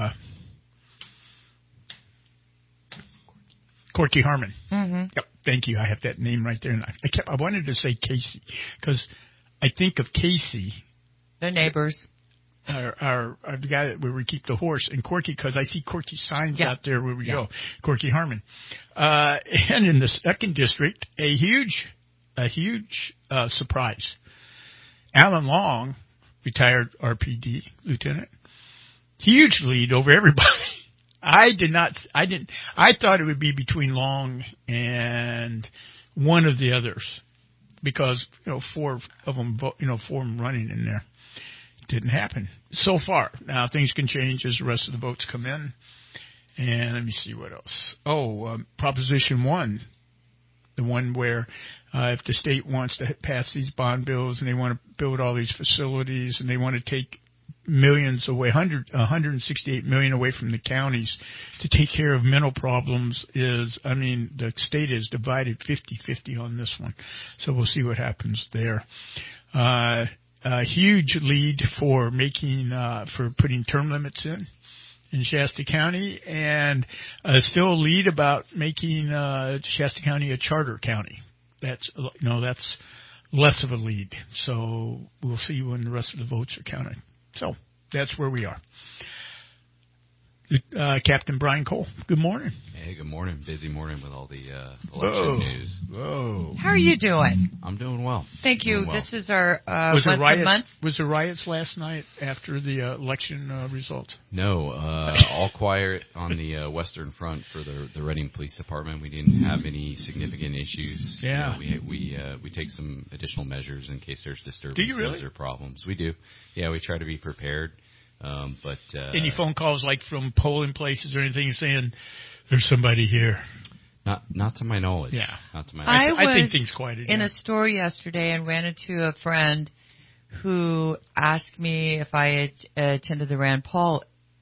Corky Harmon. Mm-hmm. Yep, thank you. I have that name right there. And I wanted to say Casey because I think of Casey. The neighbors. Our the guy where we keep the horse, and Corky, because I see Corky signs out there where we go. Corky Harmon. And in the 2nd district, a huge surprise. Alan Long, retired RPD lieutenant, huge lead over everybody. I thought it would be between Long and one of the others because, 4 of them running in there. Didn't happen so far. Now things can change as the rest of the votes come in. And let me see what else. Proposition 1, the one where if the state wants to pass these bond bills and they want to build all these facilities and they want to take millions away, 168 million away from the counties to take care of mental problems the state is divided 50-50 on this one. So we'll see what happens there. A huge lead for putting term limits in Shasta County, and still a lead about making Shasta County a charter county. That's less of a lead. So we'll see when the rest of the votes are counted. So that's where we are. Captain Brian Cole, good morning. Hey, good morning. Busy morning with all the election news. Whoa. How are you doing? I'm doing well. Thank you. Well. This is our once a month. Was there riots last night after the election results? No, all quiet on the Western Front for the Reading Police Department. We didn't have any significant issues. Yeah. We take some additional measures in case there's disturbances Do you really? or problems. We do. Yeah, we try to be prepared. But any phone calls like from polling places or anything saying there's somebody here? Not to my knowledge. Yeah, not to my knowledge. I think things quieted in down. a store yesterday and ran into a friend who asked me if I had attended the Rand Paul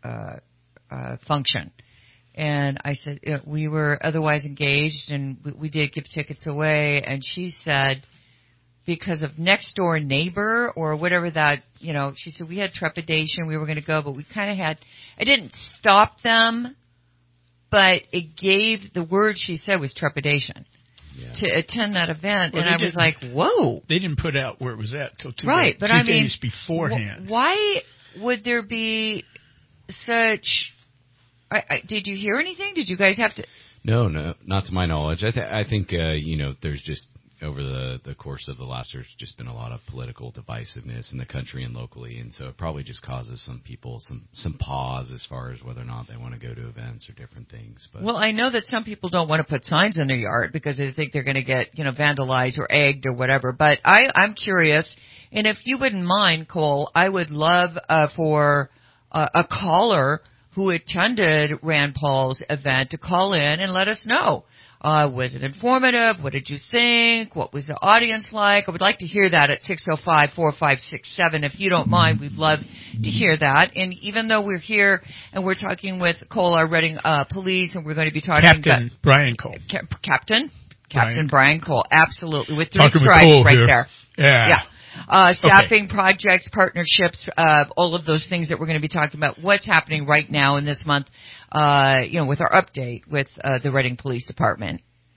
function, and I said we were otherwise engaged and we did give tickets away, and she said, because of next door neighbor or whatever that, she said we had trepidation. We were going to go, but we kind of I didn't stop them, but it gave, the word she said was trepidation to attend that event. Well, and I was like, whoa. They didn't put out where it was at till 2 days beforehand. Why would there be such, did you hear anything? Did you guys have to? No, not to my knowledge. I think, there's just, over the course of the last year, there's just been a lot of political divisiveness in the country and locally, and so it probably just causes some people some pause as far as whether or not they want to go to events or different things. But well, I know that some people don't want to put signs in their yard because they think they're going to get vandalized or egged or whatever. But I'm curious, and if you wouldn't mind, Cole, I would love for a caller who attended Rand Paul's event to call in and let us know. Was it informative? What did you think? What was the audience like? I would like to hear that at 605-4567. If you don't mind, we'd love to hear that. And even though we're here and we're talking with Cole, our Reading police, and we're going to be talking Captain Brian Cole. Captain Brian Cole, absolutely. With 3 talking stripes with Cole right here. there. Yeah. Staffing projects, partnerships, all of those things that we're going to be talking about. What's happening right now in this month, with our update with the Reading Police Department.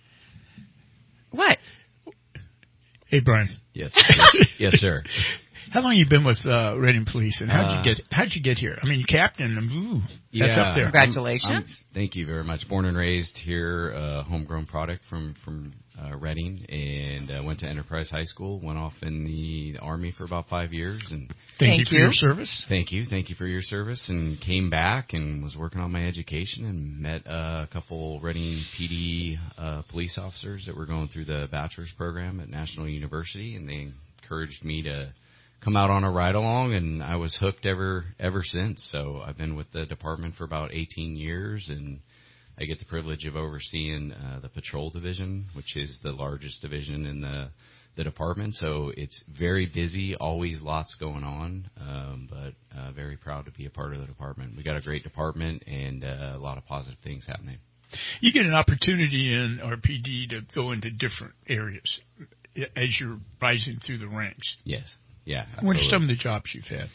What? Hey, Brian. Yes, sir. How long you been with Reading Police, and how'd you get here? I mean, Captain. That's up there. Congratulations. Thank you very much. Born and raised here, homegrown product from Reading, and went to Enterprise High School. Went off in the Army for about 5 years, and thank you for your service. Thank you for your service, and came back and was working on my education and met a couple Reading PD police officers that were going through the bachelor's program at National University, and they encouraged me to come out on a ride along, and I was hooked ever since. So I've been with the department for about 18 years, and I get the privilege of overseeing the patrol division, which is the largest division in the department. So it's very busy, always lots going on, but very proud to be a part of the department. We got a great department and a lot of positive things happening. You get an opportunity in RPD to go into different areas as you're rising through the ranks. Yes. Yeah. What are some of the jobs you've had?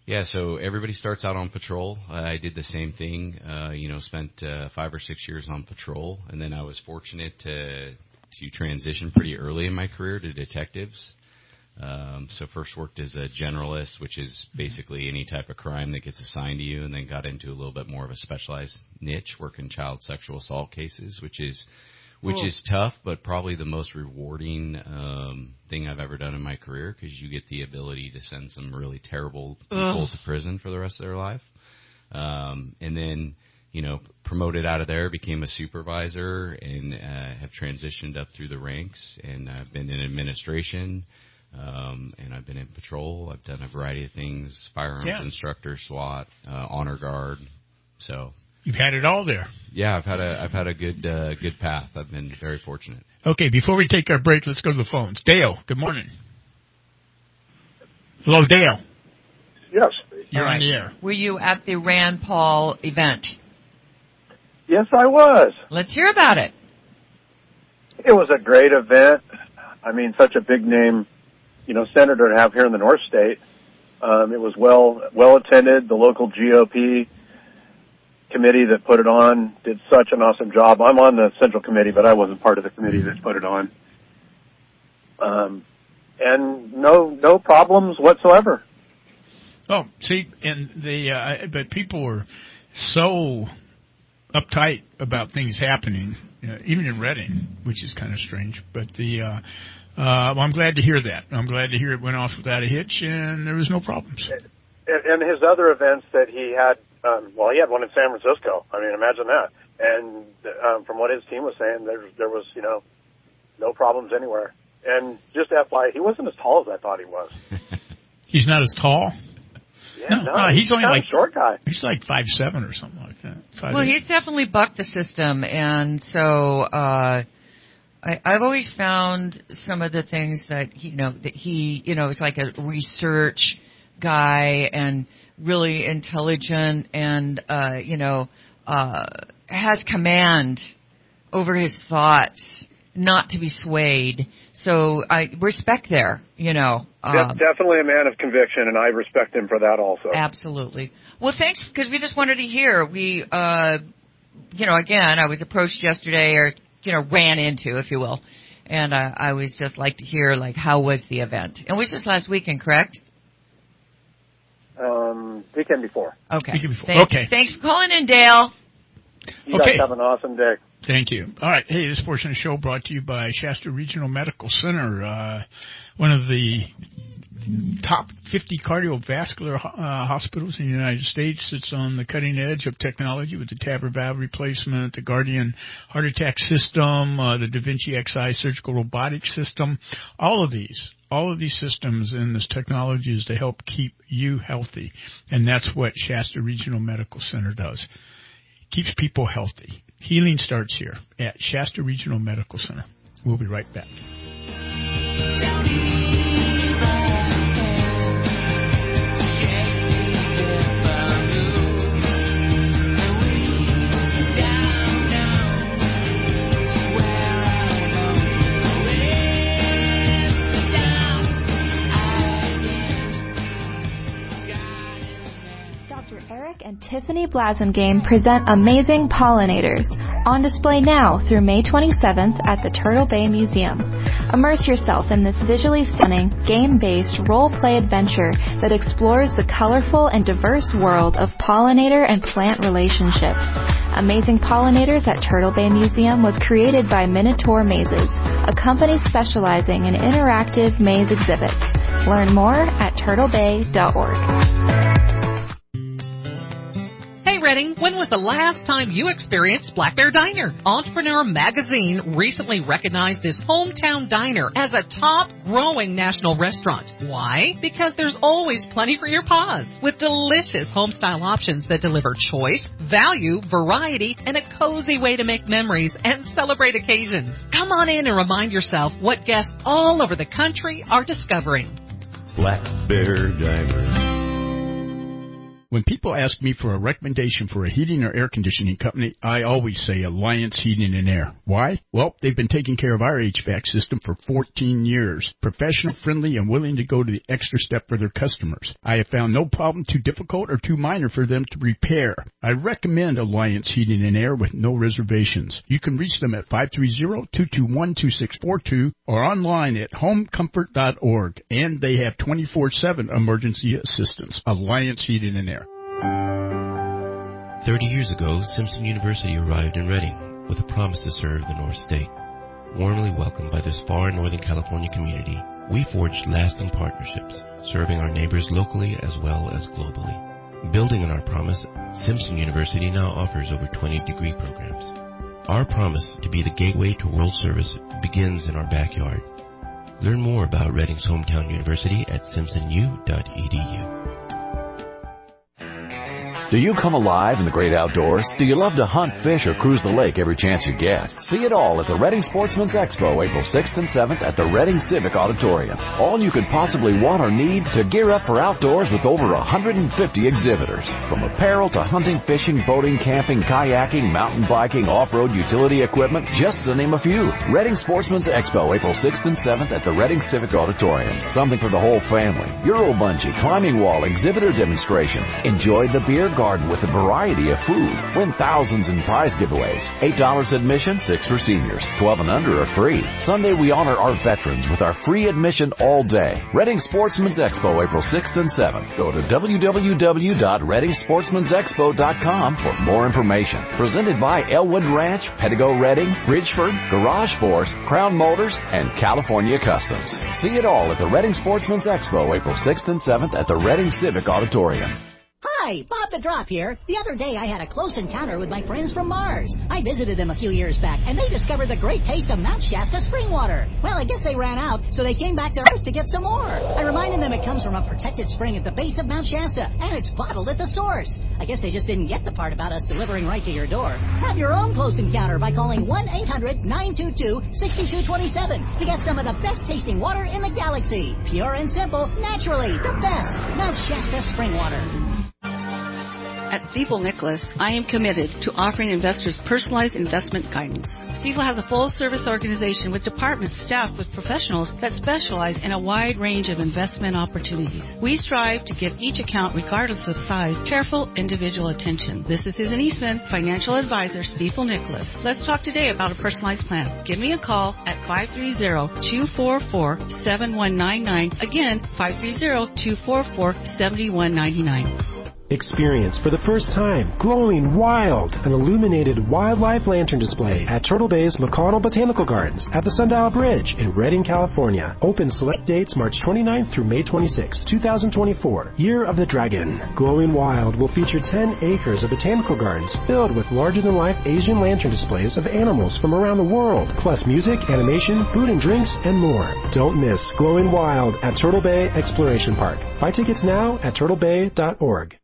Yeah, so everybody starts out on patrol. I did the same thing, spent 5 or 6 years on patrol, and then I was fortunate to transition pretty early in my career to detectives. So first worked as a generalist, which is basically any type of crime that gets assigned to you, and then got into a little bit more of a specialized niche, working child sexual assault cases, which is tough, but probably the most rewarding thing I've ever done in my career, because you get the ability to send some really terrible people to prison for the rest of their life. And then, promoted out of there, became a supervisor, and have transitioned up through the ranks, and I've been in administration, and I've been in patrol. I've done a variety of things, firearms instructor, SWAT, honor guard, so... You've had it all there. Yeah, I've had a good path. I've been very fortunate. Okay, before we take our break, let's go to the phones. Dale, good morning. Hello, Dale. Yes. You're on the air. Were you at the Rand Paul event? Yes, I was. Let's hear about it. It was a great event. I mean, such a big name, senator to have here in the North State. It was well attended. The local GOP committee that put it on did such an awesome job. I'm on the Central Committee, but I wasn't part of the committee that put it on. And no problems whatsoever. Oh, see, but people were so uptight about things happening, even in Reading, which is kind of strange. But I'm glad to hear that. I'm glad to hear it went off without a hitch, and there was no problems. And his other events that he had, he had one in San Francisco. I mean, imagine that. And from what his team was saying, there was, no problems anywhere. And just FYI, he wasn't as tall as I thought he was. He's not as tall? Yeah, no he's only like a short guy. He's like 5'7" or something like that. 5'8". Well, he's definitely bucked the system, and so I've always found some of the things that he is like a research guy and really intelligent, and has command over his thoughts, not to be swayed. So I respect there, definitely a man of conviction, and I respect him for that also. Absolutely. Well, thanks, because we just wanted to hear. We, again, I was approached yesterday, or, ran into, if you will, and I was just like to hear, how was the event? It was just last weekend, correct? Weekend before. Okay. Okay. Thanks for calling in, Dale. You guys have an awesome day. Thank you. All right. Hey, this portion of the show brought to you by Shasta Regional Medical Center, one of the top 50 cardiovascular hospitals in the United States. It's on the cutting edge of technology with the TAVR valve replacement, the Guardian heart attack system, the Da Vinci Xi surgical robotic system. All of these systems and this technology is to help keep you healthy, and that's what Shasta Regional Medical Center does. Keeps people healthy. Healing starts here at Shasta Regional Medical Center. We'll be right back. And Tiffany Blasingame present Amazing Pollinators, on display now through May 27th at the Turtle Bay Museum. Immerse yourself in this visually stunning, game-based role-play adventure that explores the colorful and diverse world of pollinator and plant relationships. Amazing Pollinators at Turtle Bay Museum was created by Minotaur Mazes, a company specializing in interactive maze exhibits. Learn more at turtlebay.org. Hey Reading, when was the last time you experienced Black Bear Diner? Entrepreneur Magazine recently recognized this hometown diner as a top growing national restaurant. Why? Because there's always plenty for your paws, with delicious home-style options that deliver choice, value, variety, and a cozy way to make memories and celebrate occasions. Come on in and remind yourself what guests all over the country are discovering. Black Bear Diner. When people ask me for a recommendation for a heating or air conditioning company, I always say Alliance Heating and Air. Why? Well, they've been taking care of our HVAC system for 14 years. Professional, friendly, and willing to go to the extra step for their customers. I have found no problem too difficult or too minor for them to repair. I recommend Alliance Heating and Air with no reservations. You can reach them at 530-221-2642 or online at homecomfort.org. And they have 24/7 emergency assistance. Alliance Heating and Air. 30 years ago, Simpson University arrived in Reading with a promise to serve the North State. Warmly welcomed by this far Northern California community, we forged lasting partnerships, serving our neighbors locally as well as globally. Building on our promise, Simpson University now offers over 20 degree programs. Our promise to be the gateway to world service begins in our backyard. Learn more about Reading's hometown university at simpsonu.edu. Do you come alive in the great outdoors? Do you love to hunt, fish, or cruise the lake every chance you get? See it all at the Reading Sportsman's Expo, April 6th and 7th at the Reading Civic Auditorium. All you could possibly want or need to gear up for outdoors with over 150 exhibitors. From apparel to hunting, fishing, boating, camping, kayaking, mountain biking, off-road utility equipment, just to name a few. Reading Sportsman's Expo, April 6th and 7th at the Reading Civic Auditorium. Something for the whole family. Euro bungee, climbing wall, exhibitor demonstrations. Enjoy the beer garden with a variety of food. Win thousands in prize giveaways. $8 admission, 6 for seniors. 12 and under are free. Sunday we honor our veterans with our free admission all day. Reading Sportsman's Expo, April 6th and 7th. Go to www.readingsportsmansexpo.com for more information. Presented by Elwood Ranch, Pettigo Reading, Bridgeford, Garage Force, Crown Motors, and California Customs. See it all at the Reading Sportsman's Expo, April 6th and 7th at the Reading Civic Auditorium. Hi, Bob the Drop here. The other day I had a close encounter with my friends from Mars. I visited them a few years back, and they discovered the great taste of Mount Shasta spring water. Well, I guess they ran out, so they came back to Earth to get some more. I reminded them it comes from a protected spring at the base of Mount Shasta, and it's bottled at the source. I guess they just didn't get the part about us delivering right to your door. Have your own close encounter by calling 1-800-922-6227 to get some of the best tasting water in the galaxy. Pure and simple, naturally, the best. Mount Shasta spring water. At Stifel Nicholas, I am committed to offering investors personalized investment guidance. Stifel has a full-service organization with departments staffed with professionals that specialize in a wide range of investment opportunities. We strive to give each account, regardless of size, careful individual attention. This is Susan Eastman, financial advisor, Stifel Nicholas. Let's talk today about a personalized plan. Give me a call at 530-244-7199. Again, 530-244-7199. Experience for the first time Glowing Wild, an illuminated wildlife lantern display at Turtle Bay's McConnell Botanical Gardens at the Sundial Bridge in Redding, California. Open select dates March 29th through May 26, 2024. Year of the Dragon. Glowing Wild will feature 10 acres of botanical gardens filled with larger-than-life Asian lantern displays of animals from around the world, plus music, animation, food and drinks, and more. Don't miss Glowing Wild at Turtle Bay Exploration Park. Buy tickets now at turtlebay.org.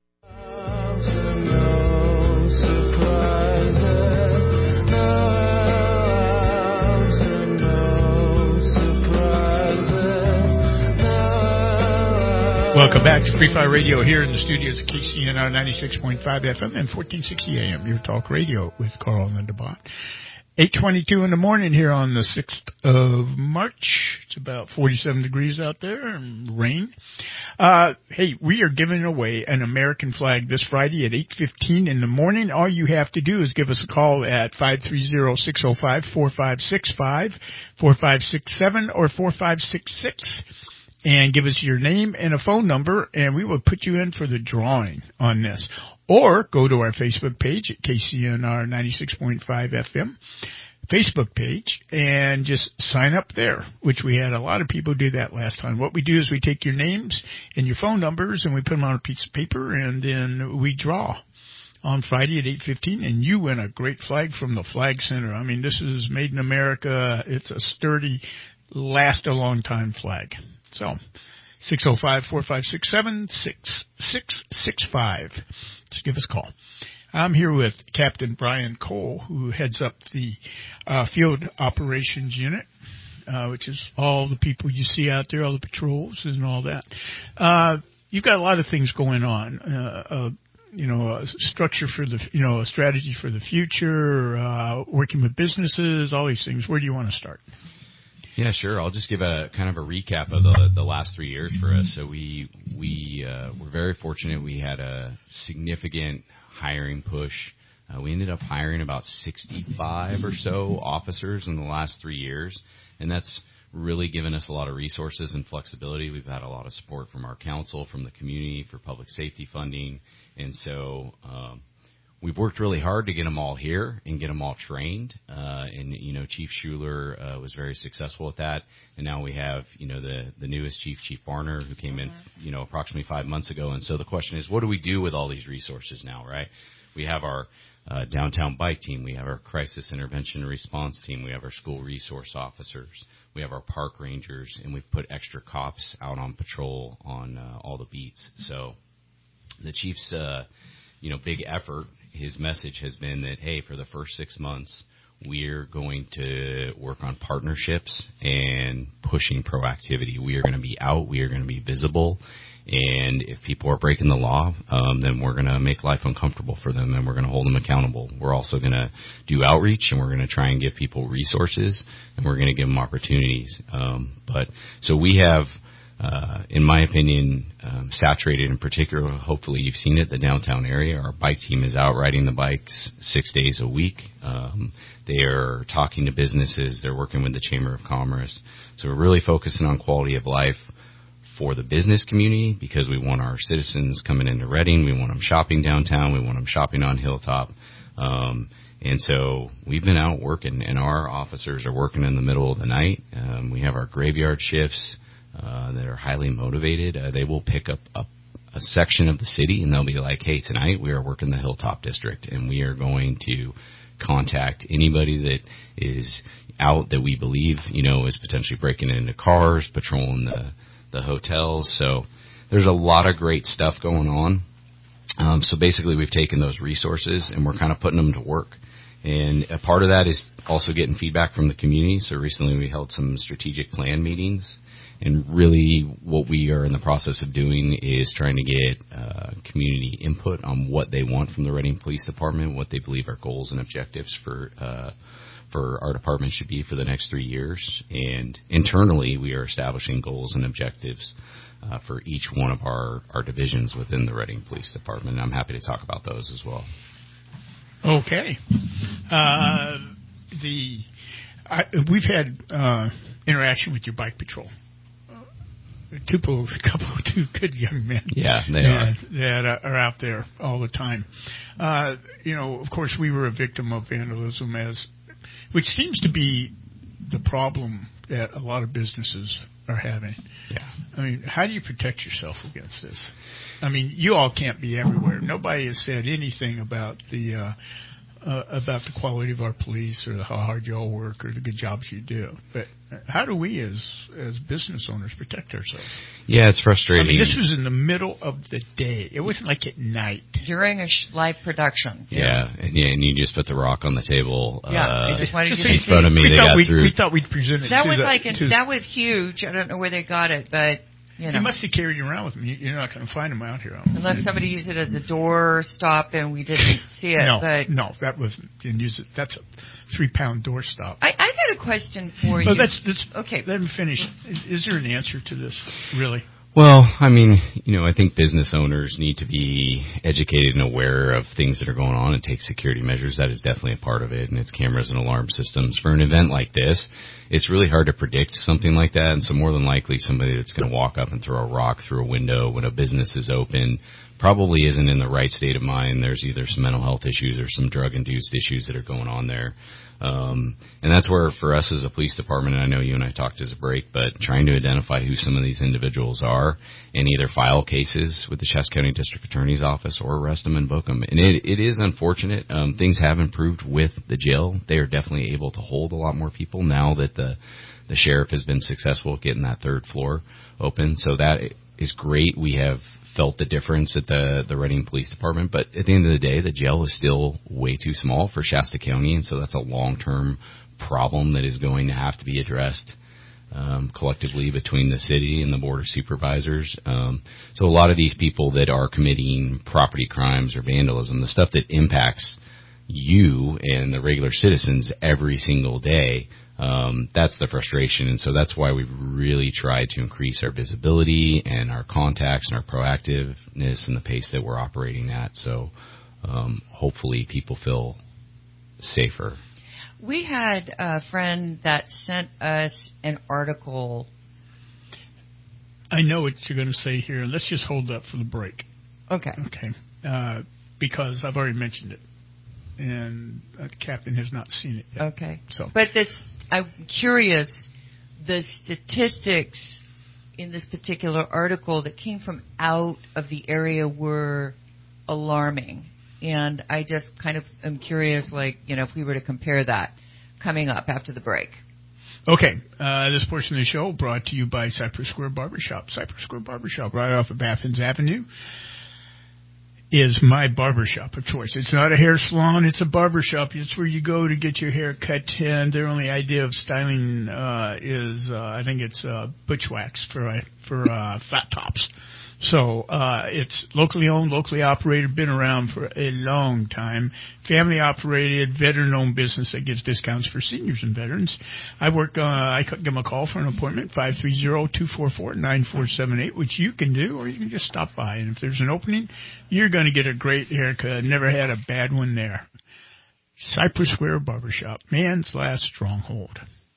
Welcome back to Free Fire Radio here in the studios of KCNR 96.5 FM and 1460 AM, your talk radio with Carl Lindenbach. 8:22 in the morning here on the 6th of March. It's about 47 degrees out there and rain. Hey, we are giving away an American flag this Friday at 8:15 in the morning. All you have to do is give us a call at 530-605-4565, 4567, or 4566. And give us your name and a phone number, and we will put you in for the drawing on this. Or go to our Facebook page at KCNR 96.5 FM Facebook page and just sign up there, which we had a lot of people do that last time. What we do is we take your names and your phone numbers, and we put them on a piece of paper, and then we draw on Friday at 8:15, and you win a great flag from the Flag Center. I mean, this is made in America. It's a sturdy, last-a-long-time flag. So, 605-4567-6665. Just give us a call. I'm here with Captain Brian Cole, who heads up the Field Operations Unit, which is all the people you see out there, all the patrols and all that. you've got a lot of things going on. A structure for a strategy for the future, working with businesses, all these things. Where do you want to start? Yeah, sure. I'll just give a kind of a recap of the last 3 years for us. So we were very fortunate. We had a significant hiring push. We ended up hiring about 65 or so officers in the last 3 years, and that's really given us a lot of resources and flexibility. We've had a lot of support from our council, from the community for public safety funding, and so we've worked really hard to get them all here and get them all trained. And Chief Schuler was very successful at that. And now we have the newest chief, Chief Barner, who came in approximately 5 months ago. And so the question is, what do we do with all these resources now, right? We have our downtown bike team. We have our crisis intervention response team. We have our school resource officers. We have our park rangers, and we've put extra cops out on patrol on all the beats. So the chief's, big effort, his message has been that, hey, for the first 6 months, we're going to work on partnerships and pushing proactivity. We are going to be out. We are going to be visible. And if people are breaking the law, then we're going to make life uncomfortable for them, and we're going to hold them accountable. We're also going to do outreach, and we're going to try and give people resources, and we're going to give them opportunities. So we have, in my opinion, saturated in particular, hopefully you've seen it, the downtown area. Our bike team is out riding the bikes 6 days a week. They are talking to businesses. They're working with the Chamber of Commerce. So we're really focusing on quality of life for the business community, because we want our citizens coming into Reading. We want them shopping downtown. We want them shopping on Hilltop. And so we've been out working, and our officers are working in the middle of the night. We have our graveyard shifts that are highly motivated. They will pick up a section of the city, and they'll be like, hey, tonight we are working the Hilltop District, and we are going to contact anybody that is out that we believe, is potentially breaking into cars, patrolling the hotels. So there's a lot of great stuff going on. So basically we've taken those resources and we're kind of putting them to work. And a part of that is also getting feedback from the community. So recently we held some strategic plan meetings, and really what we are in the process of doing is trying to get community input on what they want from the Reading Police Department, what they believe our goals and objectives for our department should be for the next 3 years. And internally, we are establishing goals and objectives for each one of our divisions within the Reading Police Department. And I'm happy to talk about those as well. Okay. We've had interaction with your bike patrol. Two good young men. Yeah, they are. That are out there all the time. Of course, we were a victim of vandalism, which seems to be the problem that a lot of businesses are having. Yeah. I mean, how do you protect yourself against this? I mean, you all can't be everywhere. Nobody has said anything about the quality of our police or how hard you all work or the good jobs you do. But how do we as business owners protect ourselves? Yeah, it's frustrating. I mean, this was in the middle of the day. It wasn't like at night. During a live production. Yeah, and you just put the rock on the table. Yeah, they just wanted you to in front of me. We thought we'd present it. That was huge. I don't know where they got it, but you must have carried it around with them. You're not going to find them out here. Unless somebody used it as a door stop and we didn't see it. No, that wasn't. Didn't use it. That's a 3-pound door stop. I got a question for you. Okay. Let me finish. Is there an answer to this, really? Well, I mean, I think business owners need to be educated and aware of things that are going on and take security measures. That is definitely a part of it, and it's cameras and alarm systems. For an event like this, it's really hard to predict something like that, and so more than likely somebody that's going to walk up and throw a rock through a window when a business is open probably isn't in the right state of mind. There's either some mental health issues or some drug-induced issues that are going on there. And that's where, for us as a police department, and I know you and I talked as a break, but trying to identify who some of these individuals are and either file cases with the Shasta County District Attorney's Office or arrest them and book them. And it is unfortunate. Things have improved with the jail. They are definitely able to hold a lot more people now that the sheriff has been successful at getting that third floor open. So that is great. We have felt the difference at the Reading Police Department, but at the end of the day, the jail is still way too small for Shasta County, and so that's a long-term problem that is going to have to be addressed collectively between the city and the board of supervisors. So a lot of these people that are committing property crimes or vandalism, the stuff that impacts you and the regular citizens every single day, that's the frustration. And so that's why we've really tried to increase our visibility and our contacts and our proactiveness and the pace that we're operating at. So hopefully people feel safer. We had a friend that sent us an article. I know what you're going to say here. Let's just hold up for the break. Okay. Okay. Because I've already mentioned it, and the captain has not seen it yet. Okay. So, but I'm curious, the statistics in this particular article that came from out of the area were alarming. And I just kind of am curious, if we were to compare that coming up after the break. Okay. This portion of the show brought to you by Cypress Square Barbershop. Cypress Square Barbershop, right off of Athens Avenue, is my barbershop of choice. It's not a hair salon. It's a barbershop. It's where you go to get your hair cut. And their only idea of styling is, I think it's butch wax for flat tops. So it's locally owned, locally operated, been around for a long time. Family operated, veteran owned business that gives discounts for seniors and veterans. I give them a call for an appointment, 530-244-9478, which you can do, or you can just stop by. And if there's an opening, you're going to get a great haircut. Never had a bad one there. Cypress Square Barbershop, man's last stronghold.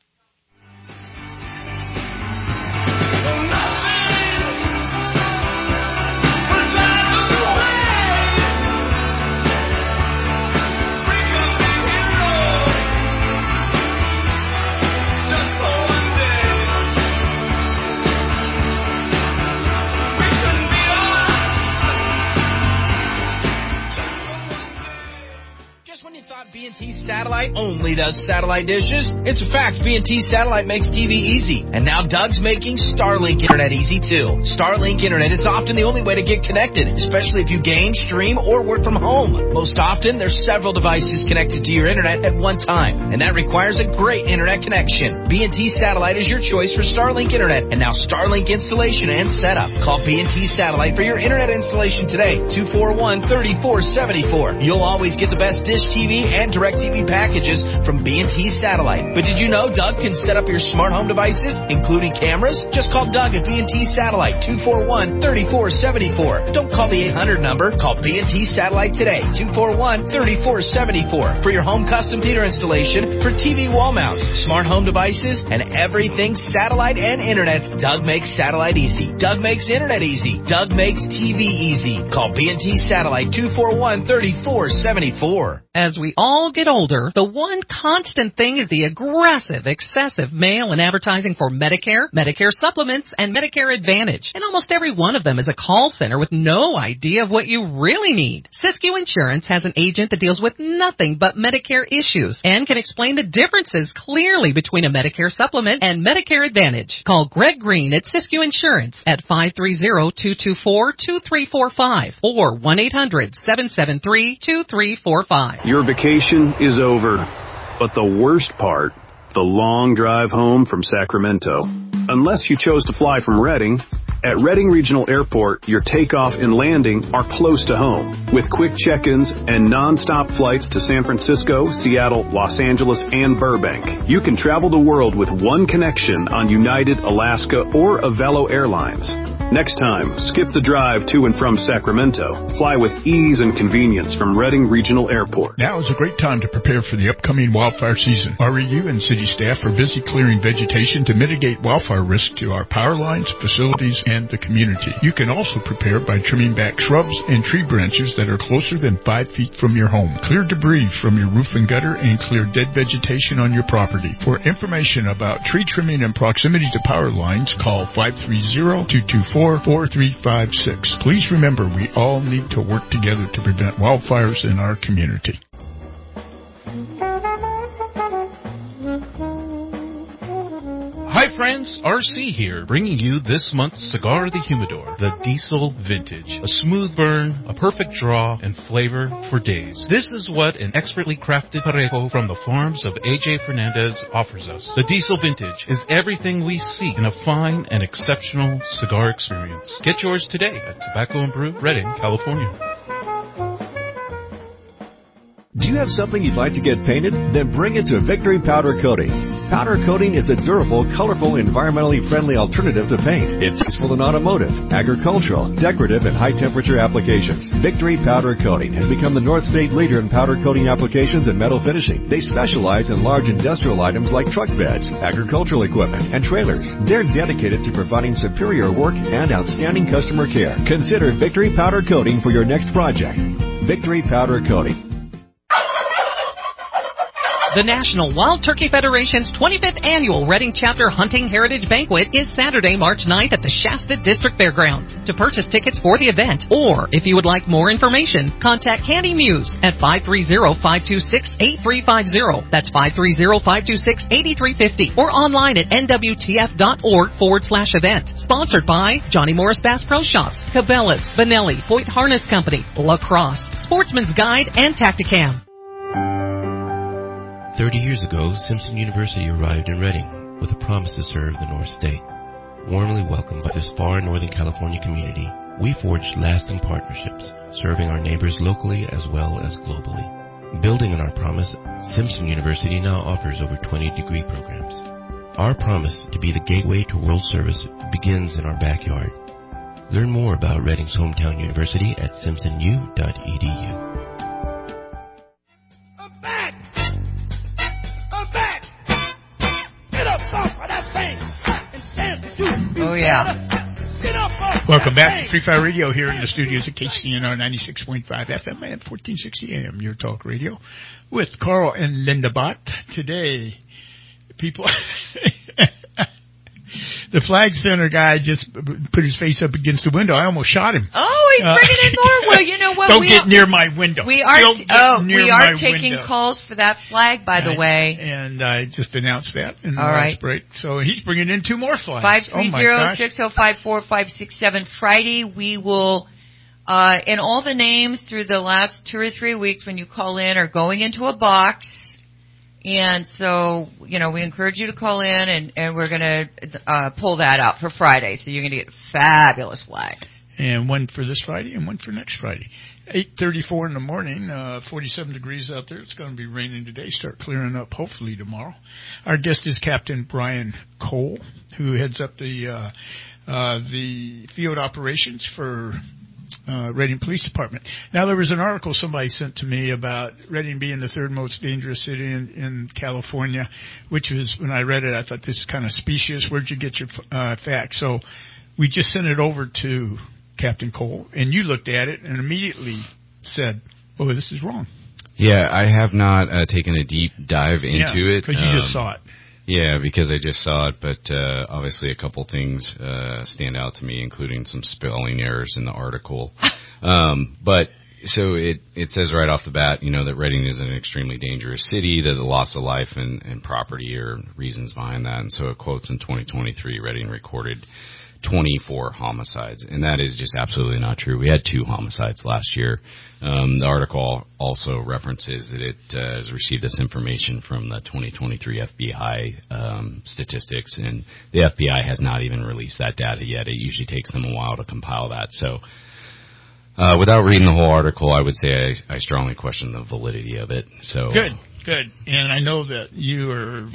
B&T Satellite only does satellite dishes. It's a fact. B&T Satellite makes TV easy. And now Doug's making Starlink Internet easy, too. Starlink Internet is often the only way to get connected, especially if you game, stream, or work from home. Most often, there's several devices connected to your Internet at one time, and that requires a great Internet connection. B&T Satellite is your choice for Starlink Internet, and now Starlink installation and setup. Call B&T Satellite for your Internet installation today, 241-3474. You'll always get the best dish TV and DirecTV packages from B&T Satellite. But did you know Doug can set up your smart home devices, including cameras? Just call Doug at B&T Satellite, 241-3474. Don't call the 800 number. Call B&T Satellite today, 241-3474. For your home custom theater installation, for TV wall mounts, smart home devices, and everything satellite and internet, Doug makes satellite easy. Doug makes internet easy. Doug makes TV easy. Call B&T Satellite, 241-3474. As we all get older, the one constant thing is the aggressive, excessive mail and advertising for Medicare, Medicare supplements, and Medicare Advantage. And almost every one of them is a call center with no idea of what you really need. Siskiyou Insurance has an agent that deals with nothing but Medicare issues and can explain the differences clearly between a Medicare supplement and Medicare Advantage. Call Greg Green at Siskiyou Insurance at 530-224-2345 or 1-800-773-2345. Your vacation is over, but the worst part, the long drive home from Sacramento. Unless you chose to fly from Redding, at Redding Regional Airport, your takeoff and landing are close to home. With quick check-ins and non-stop flights to San Francisco, Seattle, Los Angeles, and Burbank, you can travel the world with one connection on United, Alaska, or Avelo Airlines. Next time, skip the drive to and from Sacramento. Fly with ease and convenience from Redding Regional Airport. Now is a great time to prepare for the upcoming wildfire season. REU and city staff are busy clearing vegetation to mitigate wildfire risk to our power lines, facilities, and the community. You can also prepare by trimming back shrubs and tree branches that are closer than 5 feet from your home. Clear debris from your roof and gutter and clear dead vegetation on your property. For information about tree trimming and proximity to power lines, call 530-224-4356. Please remember, we all need to work together to prevent wildfires in our community. Hi friends, RC here, bringing you this month's Cigar of the Humidor, the Diesel Vintage. A smooth burn, a perfect draw, and flavor for days. This is what an expertly crafted Parejo from the farms of AJ Fernandez offers us. The Diesel Vintage is everything we seek in a fine and exceptional cigar experience. Get yours today at Tobacco and Brew, Redding, California. Do you have something you'd like to get painted? Then bring it to Victory Powder Coating. Powder coating is a durable, colorful, environmentally friendly alternative to paint. It's useful in automotive, agricultural, decorative, and high-temperature applications. Victory Powder Coating has become the North State leader in powder coating applications and metal finishing. They specialize in large industrial items like truck beds, agricultural equipment, and trailers. They're dedicated to providing superior work and outstanding customer care. Consider Victory Powder Coating for your next project. Victory Powder Coating. The National Wild Turkey Federation's 25th Annual Redding Chapter Hunting Heritage Banquet is Saturday, March 9th at the Shasta District Fairgrounds. To purchase tickets for the event, or if you would like more information, contact Candy Muse at 530-526-8350. That's 530-526-8350. Or online at nwtf.org/event. Sponsored by Johnny Morris Bass Pro Shops, Cabela's, Benelli, Foyt Harness Company, La Crosse, Sportsman's Guide, and Tacticam. 30 years ago, Simpson University arrived in Redding with a promise to serve the North State. Warmly welcomed by this far Northern California community, we forged lasting partnerships, serving our neighbors locally as well as globally. Building on our promise, Simpson University now offers over 20 degree programs. Our promise to be the gateway to world service begins in our backyard. Learn more about Redding's hometown university at simpsonu.edu. Oh, yeah. Welcome back to Free Fire Radio here in the studios at KCNR 96.5 FM and 1460 AM, your talk radio, with Carl and Linda Bott. Today, people... The Flag Center guy just put his face up against the window. I almost shot him. Oh, he's bringing in more. Well, you know what? Don't get near my window. We are taking calls for that flag, by the way. And I just announced that in the All last right. break. So he's bringing in 2 more flags. 530-6054-567. Friday, we will, and all the names through the last 2 or 3 weeks when you call in are going into a box. And so, you know, we encourage you to call in, and we're going to pull that out for Friday. So you're going to get a fabulous flag. And one for this Friday and one for next Friday. 8:34 in the morning, 47 degrees out there. It's going to be raining today. Start clearing up hopefully tomorrow. Our guest is Captain Brian Cole, who heads up the field operations for Redding Police Department. Now, there was an article somebody sent to me about Redding being the 3rd most dangerous city in California, which was, when I read it, I thought, this is kind of specious. Where'd you get your facts? So we just sent it over to Captain Cole, and you looked at it and immediately said, oh, this is wrong. Yeah, I have not taken a deep dive into it. Because you just saw it. Yeah, because I just saw it, but obviously a couple things stand out to me, including some spelling errors in the article. But so it says right off the bat, you know, that Redding is an extremely dangerous city, that the loss of life and property are reasons behind that. And so it quotes in 2023, Redding recorded 24 homicides, and that is just absolutely not true. We had 2 homicides last year. The article also references that it has received this information from the 2023 FBI statistics, and the FBI has not even released that data yet. It usually takes them a while to compile that. So without reading the whole article, I would say I strongly question the validity of it. So Good. And I know that you are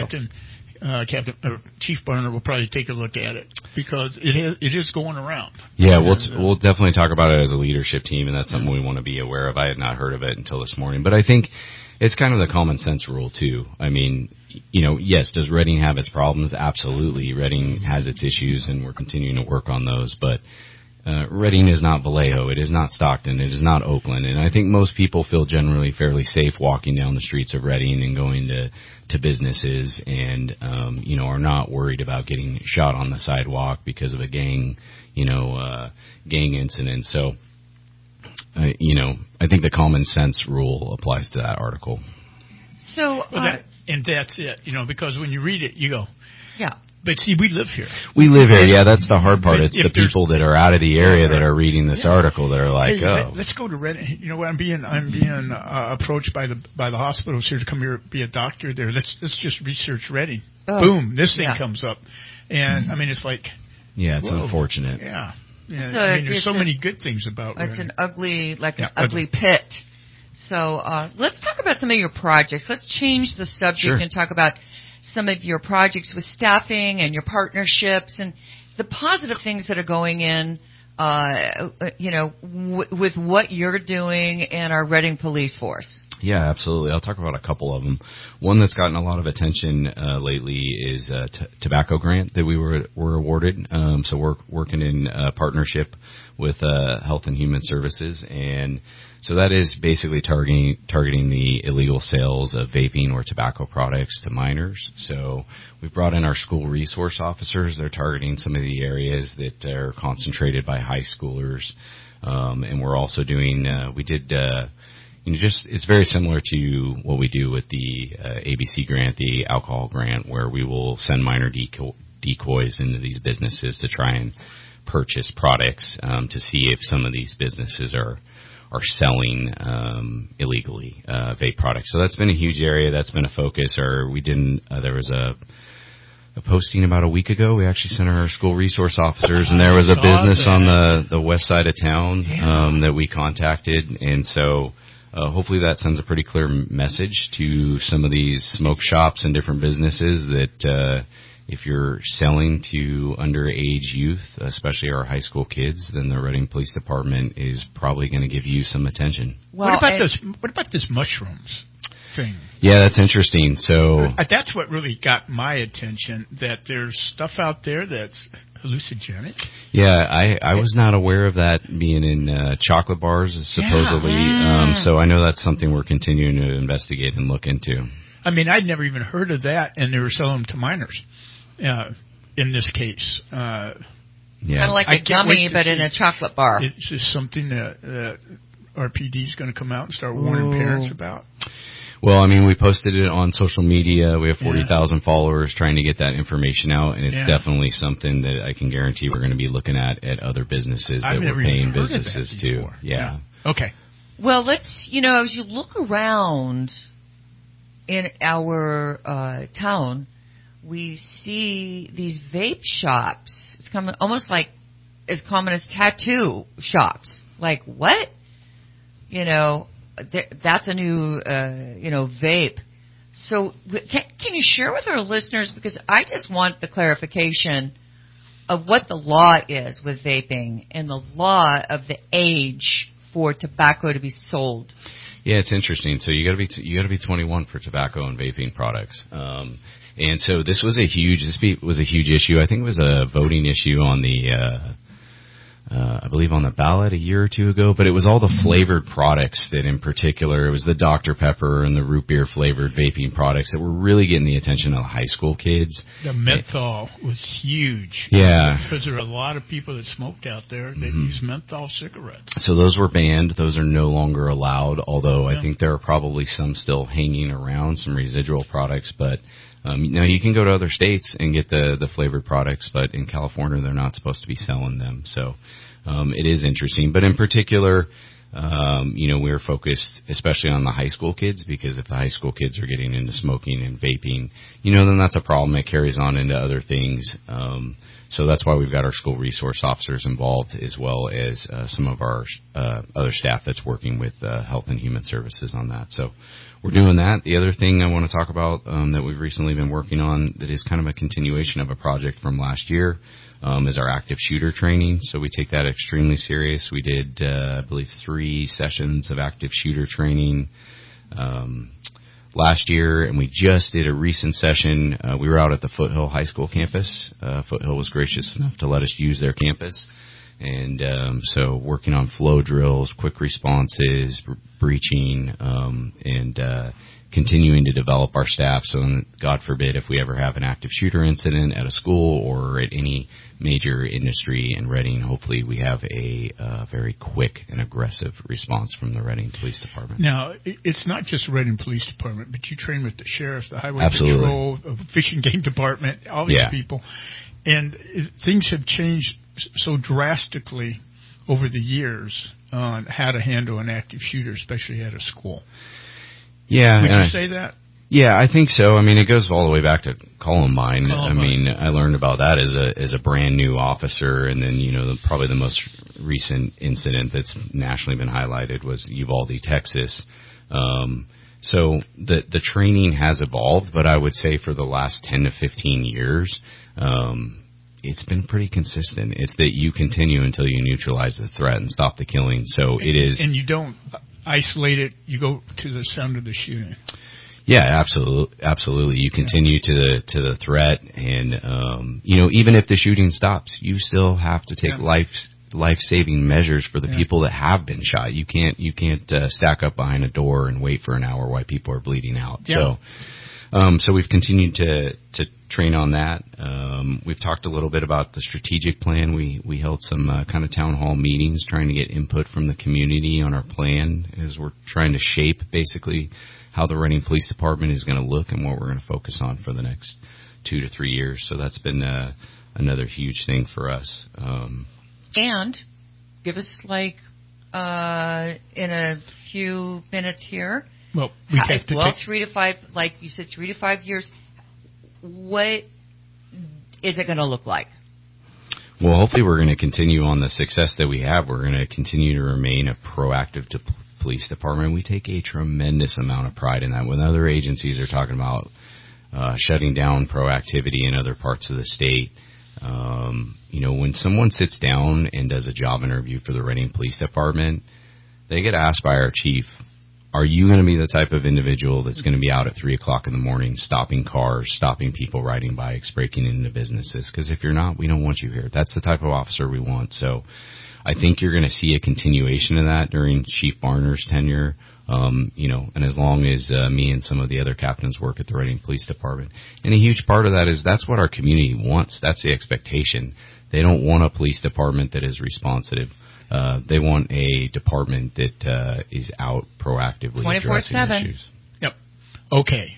Chief Barner will probably take a look at it because it is going around. Yeah, we'll definitely talk about it as a leadership team, and that's something we want to be aware of. I had not heard of it until this morning, but I think it's kind of the common sense rule too. I mean, you know, yes, does Redding have its problems? Absolutely, Redding has its issues, and we're continuing to work on those. But Redding is not Vallejo. It is not Stockton. It is not Oakland. And I think most people feel generally fairly safe walking down the streets of Redding and going to businesses and, you know, are not worried about getting shot on the sidewalk because of a gang incident. So, you know, I think the common sense rule applies to that article. So, and that's it, you know, because when you read it, you go, yeah. But see, we live here. We live here. Yeah, that's the hard part. It's If the people that are out of the area that are reading this article that are like, hey, let's go to Reading. You know what? I'm being approached by the hospitals here to come here be a doctor there. Let's just research Reading. Oh, Boom, this thing comes up, and I mean it's like. Yeah, it's unfortunate. Yeah. So I mean, there's so many good things about Reading. It's an ugly pit. So let's talk about some of your projects. Let's change the subject and talk about some of your projects with staffing and your partnerships and the positive things that are going in, with what you're doing and our Reading Police Force. Yeah, absolutely. I'll talk about a couple of them. One that's gotten a lot of attention lately is a tobacco grant that we were awarded. So we're working in partnership with Health and Human Services, and so that is basically targeting the illegal sales of vaping or tobacco products to minors. So we've brought in our school resource officers. They're targeting some of the areas that are concentrated by high schoolers, and we're also doing. It's very similar to what we do with the ABC grant, the alcohol grant, where we will send minor decoys into these businesses to try and purchase products to see if some of these businesses are selling illegally vape products. So that's been a huge area. That's been a focus. There was a posting about a week ago. We actually sent our school resource officers, and there was a business on the west side of town that we contacted, and so. Hopefully that sends a pretty clear message to some of these smoke shops and different businesses that if you're selling to underage youth, especially our high school kids, then the Reading Police Department is probably going to give you some attention. Well, what about this mushrooms thing? Yeah, that's interesting. So that's what really got my attention, that there's stuff out there that's hallucinogenic. Yeah, I was not aware of that being in chocolate bars, supposedly. So I know that's something we're continuing to investigate and look into. I mean, I'd never even heard of that, and they were selling them to minors in this case. Kind of like a gummy, but in a chocolate bar. Is this something that RPD is going to come out and start warning parents about? Well, I mean, we posted it on social media. We have 40,000 followers trying to get that information out, and it's definitely something that I can guarantee we're going to be looking at other businesses that we're paying businesses to. Yeah. Okay. Well, let's, as you look around in our town, we see these vape shops. It's almost like as common as tattoo shops. Like, what? That's a new, vape. So can you share with our listeners, because I just want the clarification of what the law is with vaping and the law of the age for tobacco to be sold. Yeah, it's interesting. So you got to be 21 for tobacco and vaping products. And so this was a huge issue. I think it was a voting issue on the I believe on the ballot a year or two ago, but it was all the flavored products that in particular, it was the Dr. Pepper and the root beer flavored vaping products that were really getting the attention of the high school kids. The menthol was huge. Yeah. Because there are a lot of people that smoked out there that use menthol cigarettes. So those were banned. Those are no longer allowed, although I think there are probably some still hanging around, some residual products, but now you can go to other states and get the flavored products, but in California they're not supposed to be selling them. So it is interesting. But in particular, we're focused especially on the high school kids, because if the high school kids are getting into smoking and vaping, then that's a problem. It carries on into other things. So that's why we've got our school resource officers involved, as well as some of our other staff that's working with Health and Human Services on that. So we're doing that. The other thing I want to talk about that we've recently been working on that is kind of a continuation of a project from last year is our active shooter training. So we take that extremely serious. We did, I believe, 3 sessions of active shooter training last year, and we just did a recent session. We were out at the Foothill High School campus. Foothill was gracious enough to let us use their campus. And so working on flow drills, quick responses, breaching, and continuing to develop our staff. So, God forbid, if we ever have an active shooter incident at a school or at any major industry in Reading, hopefully we have a very quick and aggressive response from the Reading Police Department. Now, it's not just Reading Police Department, but you train with the sheriff, the highway Absolutely. patrol, the fish and game department, all these people. And things have changed so drastically over the years on how to handle an active shooter, especially at a school. Yeah. Would you say that? Yeah, I think so. I mean, it goes all the way back to Columbine. I mean, I learned about that as a brand new officer, and then, probably the most recent incident that's nationally been highlighted was Uvalde, Texas. So the training has evolved, but I would say for the last 10 to 15 years, it's been pretty consistent. It's that you continue until you neutralize the threat and stop the killing. So it is. And you don't isolate it. You go to the sound of the shooting. Yeah, absolutely. You continue to the threat, and even if the shooting stops, you still have to take life-saving measures for the people that have been shot. You can't stack up behind a door and wait for an hour while people are bleeding out. Yeah. So we've continued to train on that. We've talked a little bit about the strategic plan. We held some kind of town hall meetings trying to get input from the community on our plan as we're trying to shape basically how the Reading Police Department is going to look and what we're going to focus on for the next 2 to 3 years. So that's been another huge thing for us. And give us in a few minutes here. Well, we have to 3 to 5, like you said, 3 to 5 years. What is it going to look like? Well, hopefully we're going to continue on the success that we have. We're going to continue to remain a proactive police department. We take a tremendous amount of pride in that. When other agencies are talking about shutting down proactivity in other parts of the state, when someone sits down and does a job interview for the Reading Police Department, they get asked by our chief, are you going to be the type of individual that's going to be out at 3 o'clock in the morning stopping cars, stopping people riding bikes, breaking into businesses? Because if you're not, we don't want you here. That's the type of officer we want. So I think you're going to see a continuation of that during Chief Barner's tenure, and as long as me and some of the other captains work at the Reading Police Department. And a huge part of that is that's what our community wants. That's the expectation. They don't want a police department that is responsive. They want a department that is out proactively addressing 24/7. issues. Yep. Okay.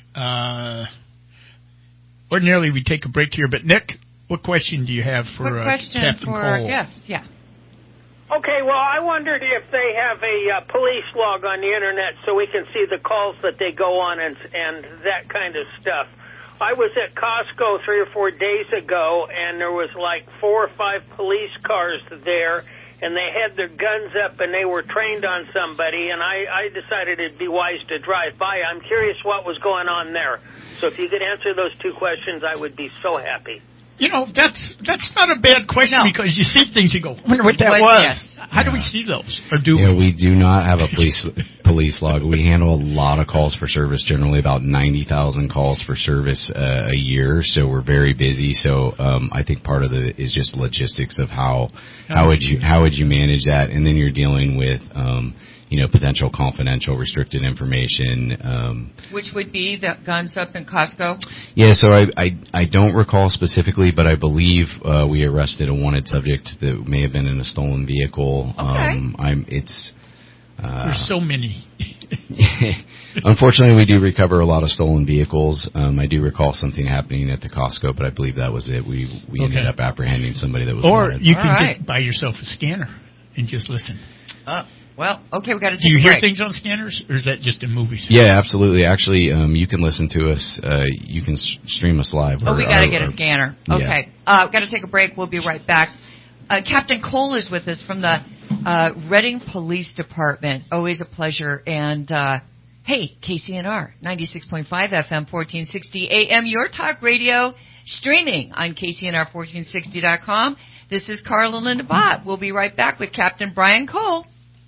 Ordinarily we take a break here, but Nick, what question do you have for Captain Cole? Our guest? Yeah. Okay, well, I wondered if they have a police log on the internet so we can see the calls that they go on and that kind of stuff. I was at Costco 3 or 4 days ago, and there was like 4 or 5 police cars there, and they had their guns up, and they were trained on somebody, and I decided it'd be wise to drive by. I'm curious what was going on there. So if you could answer those 2 questions, I would be so happy. That's not a bad question because you see things, you go, I wonder what that was. Yes. How do we see those? Or do we? We do not have a police log. We handle a lot of calls for service, generally about 90,000 calls for service a year, so we're very busy. So I think part of it is just logistics of how would you manage that, and then you're dealing with potential confidential, restricted information. Which would be the guns up in Costco? Yeah, so I don't recall specifically, but I believe we arrested a wanted subject that may have been in a stolen vehicle. Okay. There's so many. Unfortunately, we do recover a lot of stolen vehicles. I do recall something happening at the Costco, but I believe that was it. We ended up apprehending somebody that was wanted. Or you can just buy yourself a scanner and just listen. Well, okay, we got to take Do you a hear break. things on scanners, or is that just in movies? Yeah, absolutely. Actually, you can listen to us. You can stream us live. We got to get a scanner. Okay. Yeah. Got to take a break. We'll be right back. Captain Cole is with us from the Reading Police Department. Always a pleasure. And, hey, KCNR, 96.5 FM, 1460 AM, your talk radio, streaming on KCNR1460.com. This is Carl and Linda Bott. We'll be right back with Captain Brian Cole.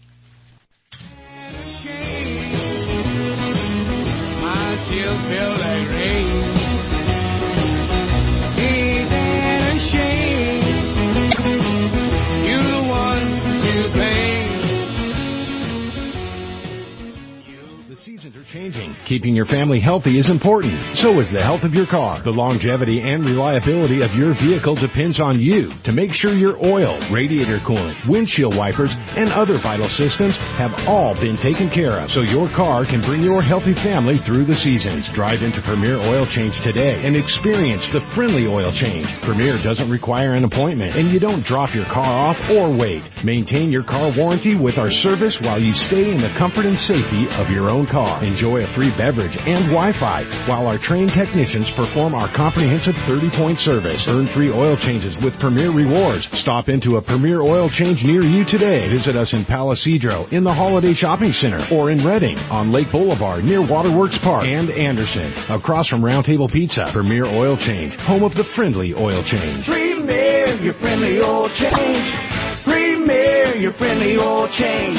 Still feel like rain. Ain't that a shame? You're the Seasons are changing. Keeping your family healthy is important. So is the health of your car. The longevity and reliability of your vehicle depends on you to make sure your oil, radiator coolant, windshield wipers, and other vital systems have all been taken care of so your car can bring your healthy family through the seasons. Drive into Premier Oil Change today and experience the friendly oil change. Premier doesn't require an appointment, and you don't drop your car off or wait. Maintain your car warranty with our service while you stay in the comfort and safety of your own car. Enjoy a free beverage and Wi-Fi while our trained technicians perform our comprehensive 30-point service. Earn free oil changes with Premier Rewards. Stop into a Premier Oil Change near you today. Visit us in Palisadro, in the Holiday Shopping Center, or in Redding, on Lake Boulevard near Waterworks Park, and Anderson, across from Round Table Pizza. Premier Oil Change, home of the friendly oil change. Premier, your friendly oil change. Premier, your friendly oil change.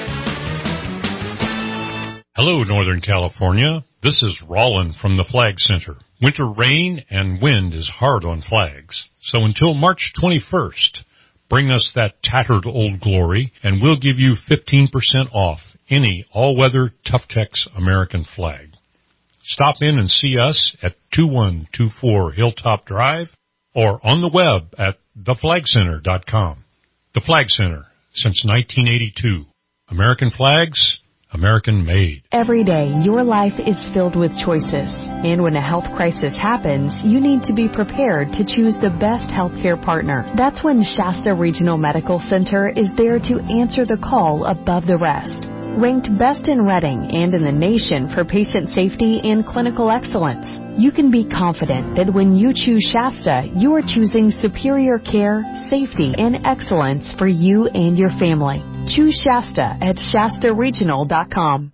Hello, Northern California. This is Rollin from the Flag Center. Winter rain and wind is hard on flags. So until March 21st, bring us that tattered old glory, and we'll give you 15% off any all-weather Tough-Tex American flag. Stop in and see us at 2124 Hilltop Drive or on the web at theflagcenter.com. The Flag Center, since 1982. American flags, American made. Every day, your life is filled with choices. And when a health crisis happens, you need to be prepared to choose the best healthcare partner. That's when Shasta Regional Medical Center is there to answer the call above the rest. Ranked best in Redding and in the nation for patient safety and clinical excellence, you can be confident that when you choose Shasta, you are choosing superior care, safety, and excellence for you and your family. Choose Shasta at ShastaRegional.com.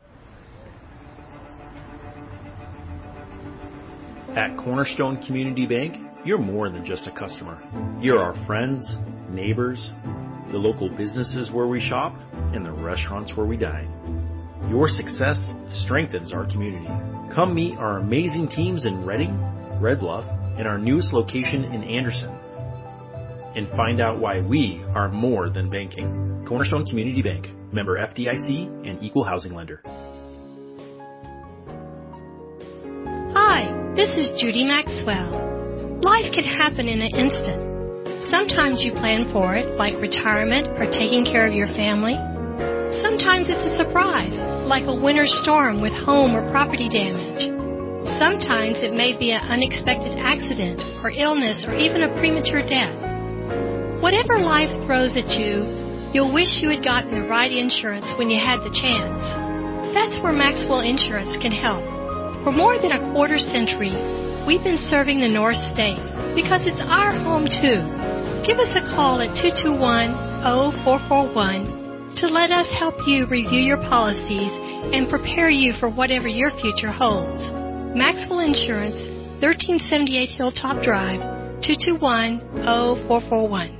At Cornerstone Community Bank, you're more than just a customer. You're our friends, neighbors, the local businesses where we shop, and the restaurants where we dine. Your success strengthens our community. Come meet our amazing teams in Redding, Red Bluff, and our newest location in Anderson. And find out why we are more than banking. Cornerstone Community Bank, member FDIC and equal housing lender. Hi, this is Judy Maxwell. Life can happen in an instant. Sometimes you plan for it, like retirement or taking care of your family. Sometimes it's a surprise, like a winter storm with home or property damage. Sometimes it may be an unexpected accident or illness or even a premature death. Whatever life throws at you, you'll wish you had gotten the right insurance when you had the chance. That's where Maxwell Insurance can help. For more than a quarter century, we've been serving the North State because it's our home too. Give us a call at 221-0441 to let us help you review your policies and prepare you for whatever your future holds. Maxwell Insurance, 1378 Hilltop Drive, 221-0441.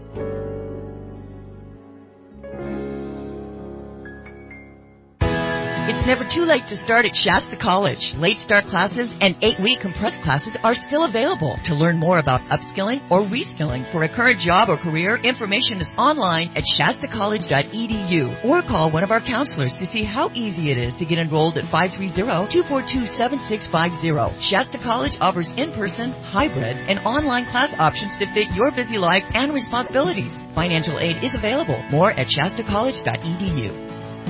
It's never too late to start at Shasta College. Late start classes and 8-week compressed classes are still available. To learn more about upskilling or reskilling for a current job or career, information is online at shastacollege.edu or call one of our counselors to see how easy it is to get enrolled at 530-242-7650. Shasta College offers in-person, hybrid, and online class options to fit your busy life and responsibilities. Financial aid is available. More at shastacollege.edu.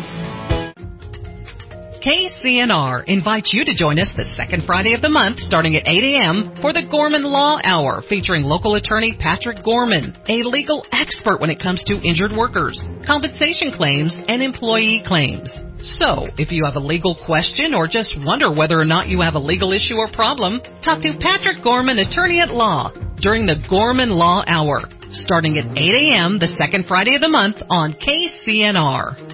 KCNR invites you to join us the second Friday of the month starting at 8 a.m. for the Gorman Law Hour featuring local attorney Patrick Gorman, a legal expert when it comes to injured workers, compensation claims, and employee claims. So, if you have a legal question or just wonder whether or not you have a legal issue or problem, talk to Patrick Gorman, attorney at law, during the Gorman Law Hour starting at 8 a.m. the second Friday of the month on KCNR.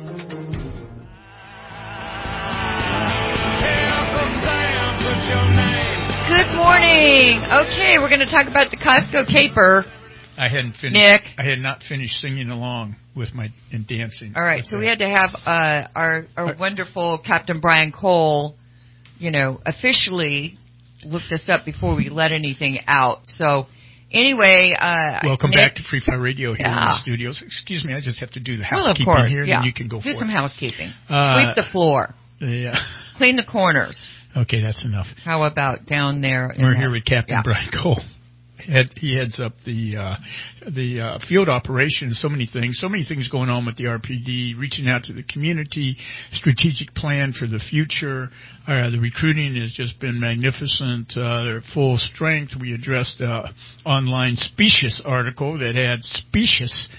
Good morning. Okay, we're going to talk about the Costco caper. I hadn't finished. Nick. I had not finished singing along with my and dancing. All right, so we had to have our wonderful Captain Brian Cole, officially look this up before we let anything out. So anyway, welcome Nick, back to Free Fire Radio here in the studios. Excuse me, I just have to do the housekeeping of course, here, yeah. and then you can go do for some it. housekeeping. Sweep the floor. Yeah. Clean the corners. Okay, that's enough. How about down there? We're here with Captain Brian Cole. He heads up the field operations. So many things going on with the RPD, reaching out to the community, strategic plan for the future. The recruiting has just been magnificent. They're full strength. We addressed online specious article that had specious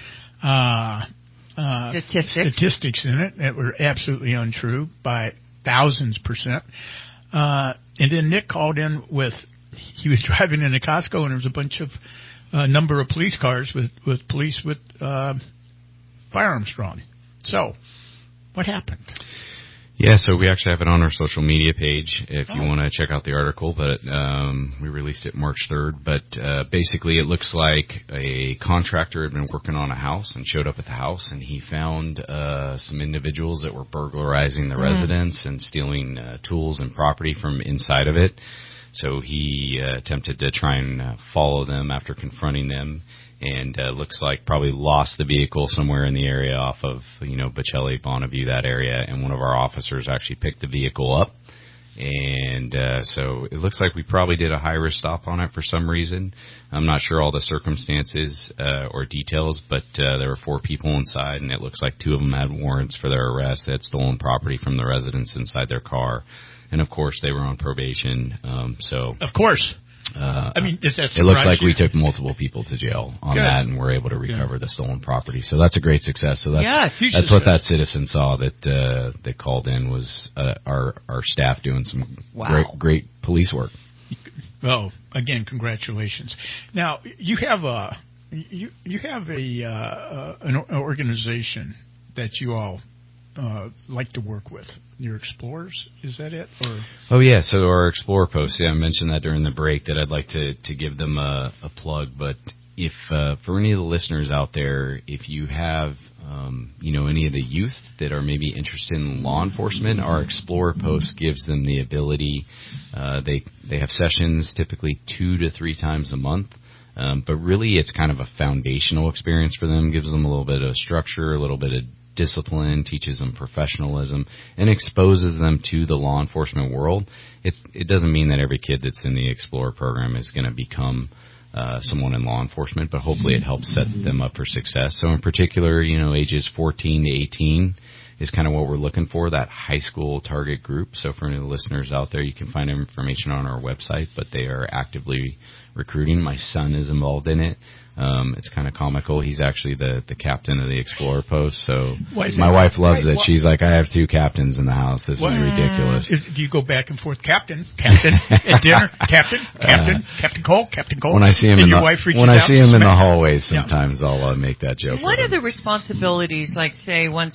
statistics in it that were absolutely untrue by 1000%. And then Nick called in he was driving into Costco, and there was a bunch of number of police cars with police with firearms drawn. So, what happened? Yeah, so we actually have it on our social media page if you want to check out the article, but we released it March 3rd. But basically it looks like a contractor had been working on a house and showed up at the house, and he found some individuals that were burglarizing the residence and stealing tools and property from inside of it. So he attempted to try and follow them after confronting them, and looks like probably lost the vehicle somewhere in the area off of, Bocelli, Bonneview, that area, and one of our officers actually picked the vehicle up. And so it looks like we probably did a high-risk stop on it for some reason. I'm not sure all the circumstances or details, but there were 4 people inside, and it looks like 2 of them had warrants for their arrest. They had stolen property from the residents inside their car. And, of course, they were on probation. Of course. Does that surprise it looks like you? we took multiple people to jail on that, and were able to recover the stolen property. So that's a great success. So that's what that citizen saw that called in was our staff doing some great police work. Well, again, congratulations. Now you have an organization that you all like to work with. Your Explorers, is that it? Or? Oh, yeah, so our Explorer Post, I mentioned that during the break that I'd like to give them a plug, but if for any of the listeners out there, if you have any of the youth that are maybe interested in law enforcement, our Explorer Post gives them the ability. They have sessions typically 2 to 3 times a month. But really it's kind of a foundational experience for them, gives them a little bit of structure, a little bit of discipline, teaches them professionalism, and exposes them to the law enforcement world. It doesn't mean that every kid that's in the Explorer program is going to become someone in law enforcement, but hopefully it helps set them up for success. So in particular, ages 14 to 18 is kind of what we're looking for, that high school target group. So for any of the listeners out there, you can find information on our website, but they are actively recruiting. My son is involved in it. It's kind of comical. He's actually the captain of the Explorer Post. So my wife loves it. She's like, I have 2 captains in the house. This is ridiculous. Do you go back and forth, Captain at dinner, Captain Cole? When I see him in the hallways, Yeah. sometimes I'll make that joke. What are the responsibilities, like, say, once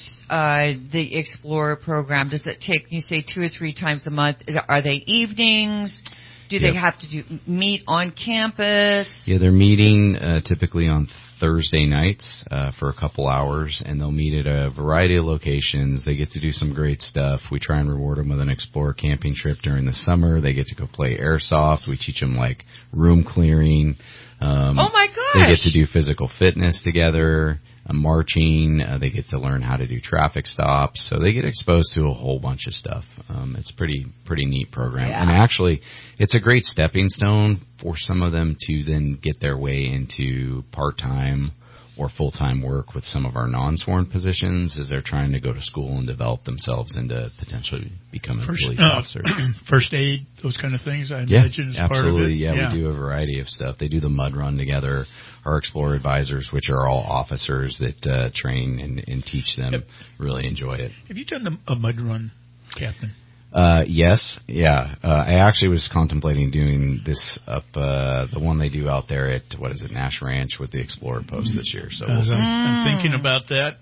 the Explorer program, does it take, you say 2 or 3 times a month? Are they evenings? Do they have to meet on campus? Yeah, they're meeting typically on Thursday nights for a couple hours, and they'll meet at a variety of locations. They get to do some great stuff. We try and reward them with an Explorer camping trip during the summer. They get to go play airsoft. We teach them, like, room clearing. Oh, my gosh. They get to do physical fitness together. Marching, they get to learn how to do traffic stops, so they get exposed to a whole bunch of stuff. It's pretty neat program, and actually, it's a great stepping stone for some of them to then get their way into part-time or full-time work with some of our non-sworn positions as they're trying to go to school and develop themselves into potentially becoming police officers. First aid, those kind of things, I imagine is absolutely. part of it. Yeah, we do a variety of stuff. They do the mud run together. Our Explorer advisors, which are all officers that train and teach them, really enjoy it. Have you done a mud run, Captain? Yes, yeah. I actually was contemplating doing this up, the one they do out there at, Nash Ranch with the Explorer Post this year. So we'll see. I'm thinking about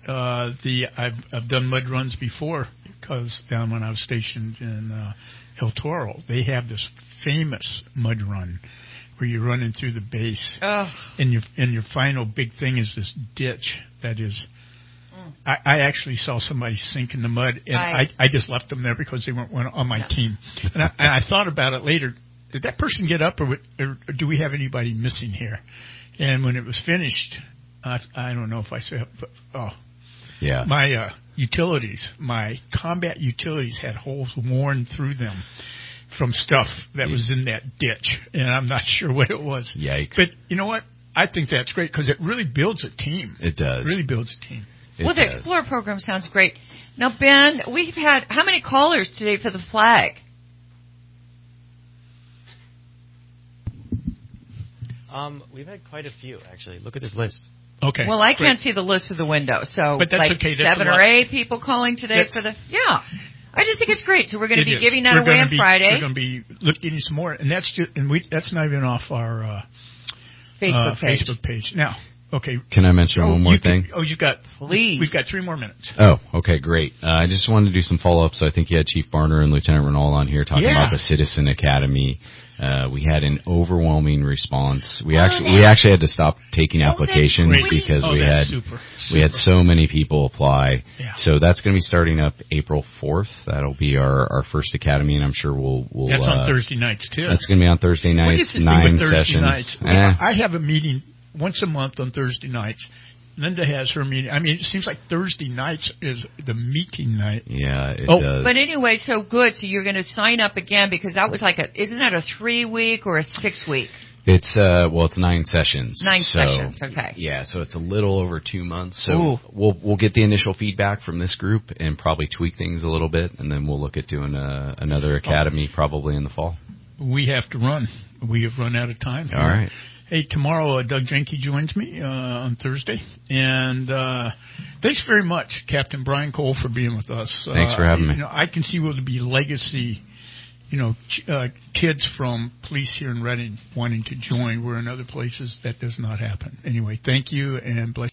that. I've done mud runs before, because down when I was stationed in El Toro, they have this famous mud run where you're running through the base, and your final big thing is this ditch that is. I actually saw somebody sink in the mud, and I just left them there because they weren't on my team. And I thought about it later. Did that person get up, or do we have anybody missing here? And when it was finished, I don't know if I said, utilities, my combat utilities had holes worn through them from stuff that was in that ditch, and I'm not sure what it was. Yikes. But you know what? I think that's great because it really builds a team. It does. It really builds a team. Well, the Explorer program sounds great. Now, Ben, we've had how many callers today for the flag? We've had quite a few, actually. Look at this list. Okay. Well, I can't see the list of the window, so but that's like okay. That's 7 or 8 people calling today for the. Yeah, I just think it's great. So we're going to be giving that away on Friday. We're going to be looking some more, and that's not even off our Facebook page. Now, okay. Can I mention one more thing? You've got. Please. We've got 3 more minutes. Oh, okay, great. I just wanted to do some follow-ups. I think you had Chief Barner and Lieutenant Renault on here talking about the Citizen Academy. We had an overwhelming response. We actually had to stop taking applications because we had so many people apply. Yeah. So that's going to be starting up April 4th. That'll be our first academy, and I'm sure we'll that's on Thursday nights too. That's going to be on Thursday nights, 9 sessions. Nights? I have a meeting once a month on Thursday nights. Linda has her meeting. I mean, it seems like Thursday nights is the meeting night. Yeah, it does. But anyway, so good. So you're going to sign up again because that was like isn't that a 3-week or a 6-week? It's it's 9 sessions. 9 sessions, okay. Yeah, so it's a little over 2 months. So we'll get the initial feedback from this group and probably tweak things a little bit, and then we'll look at doing another academy probably in the fall. We have to run. We have run out of time. All right. Hey, tomorrow Doug Jenke joins me on Thursday, and thanks very much, Captain Brian Cole, for being with us. Thanks for having me. I can see will be legacy, kids from police here in Reading wanting to join, where in other places that does not happen. Anyway, thank you, and bless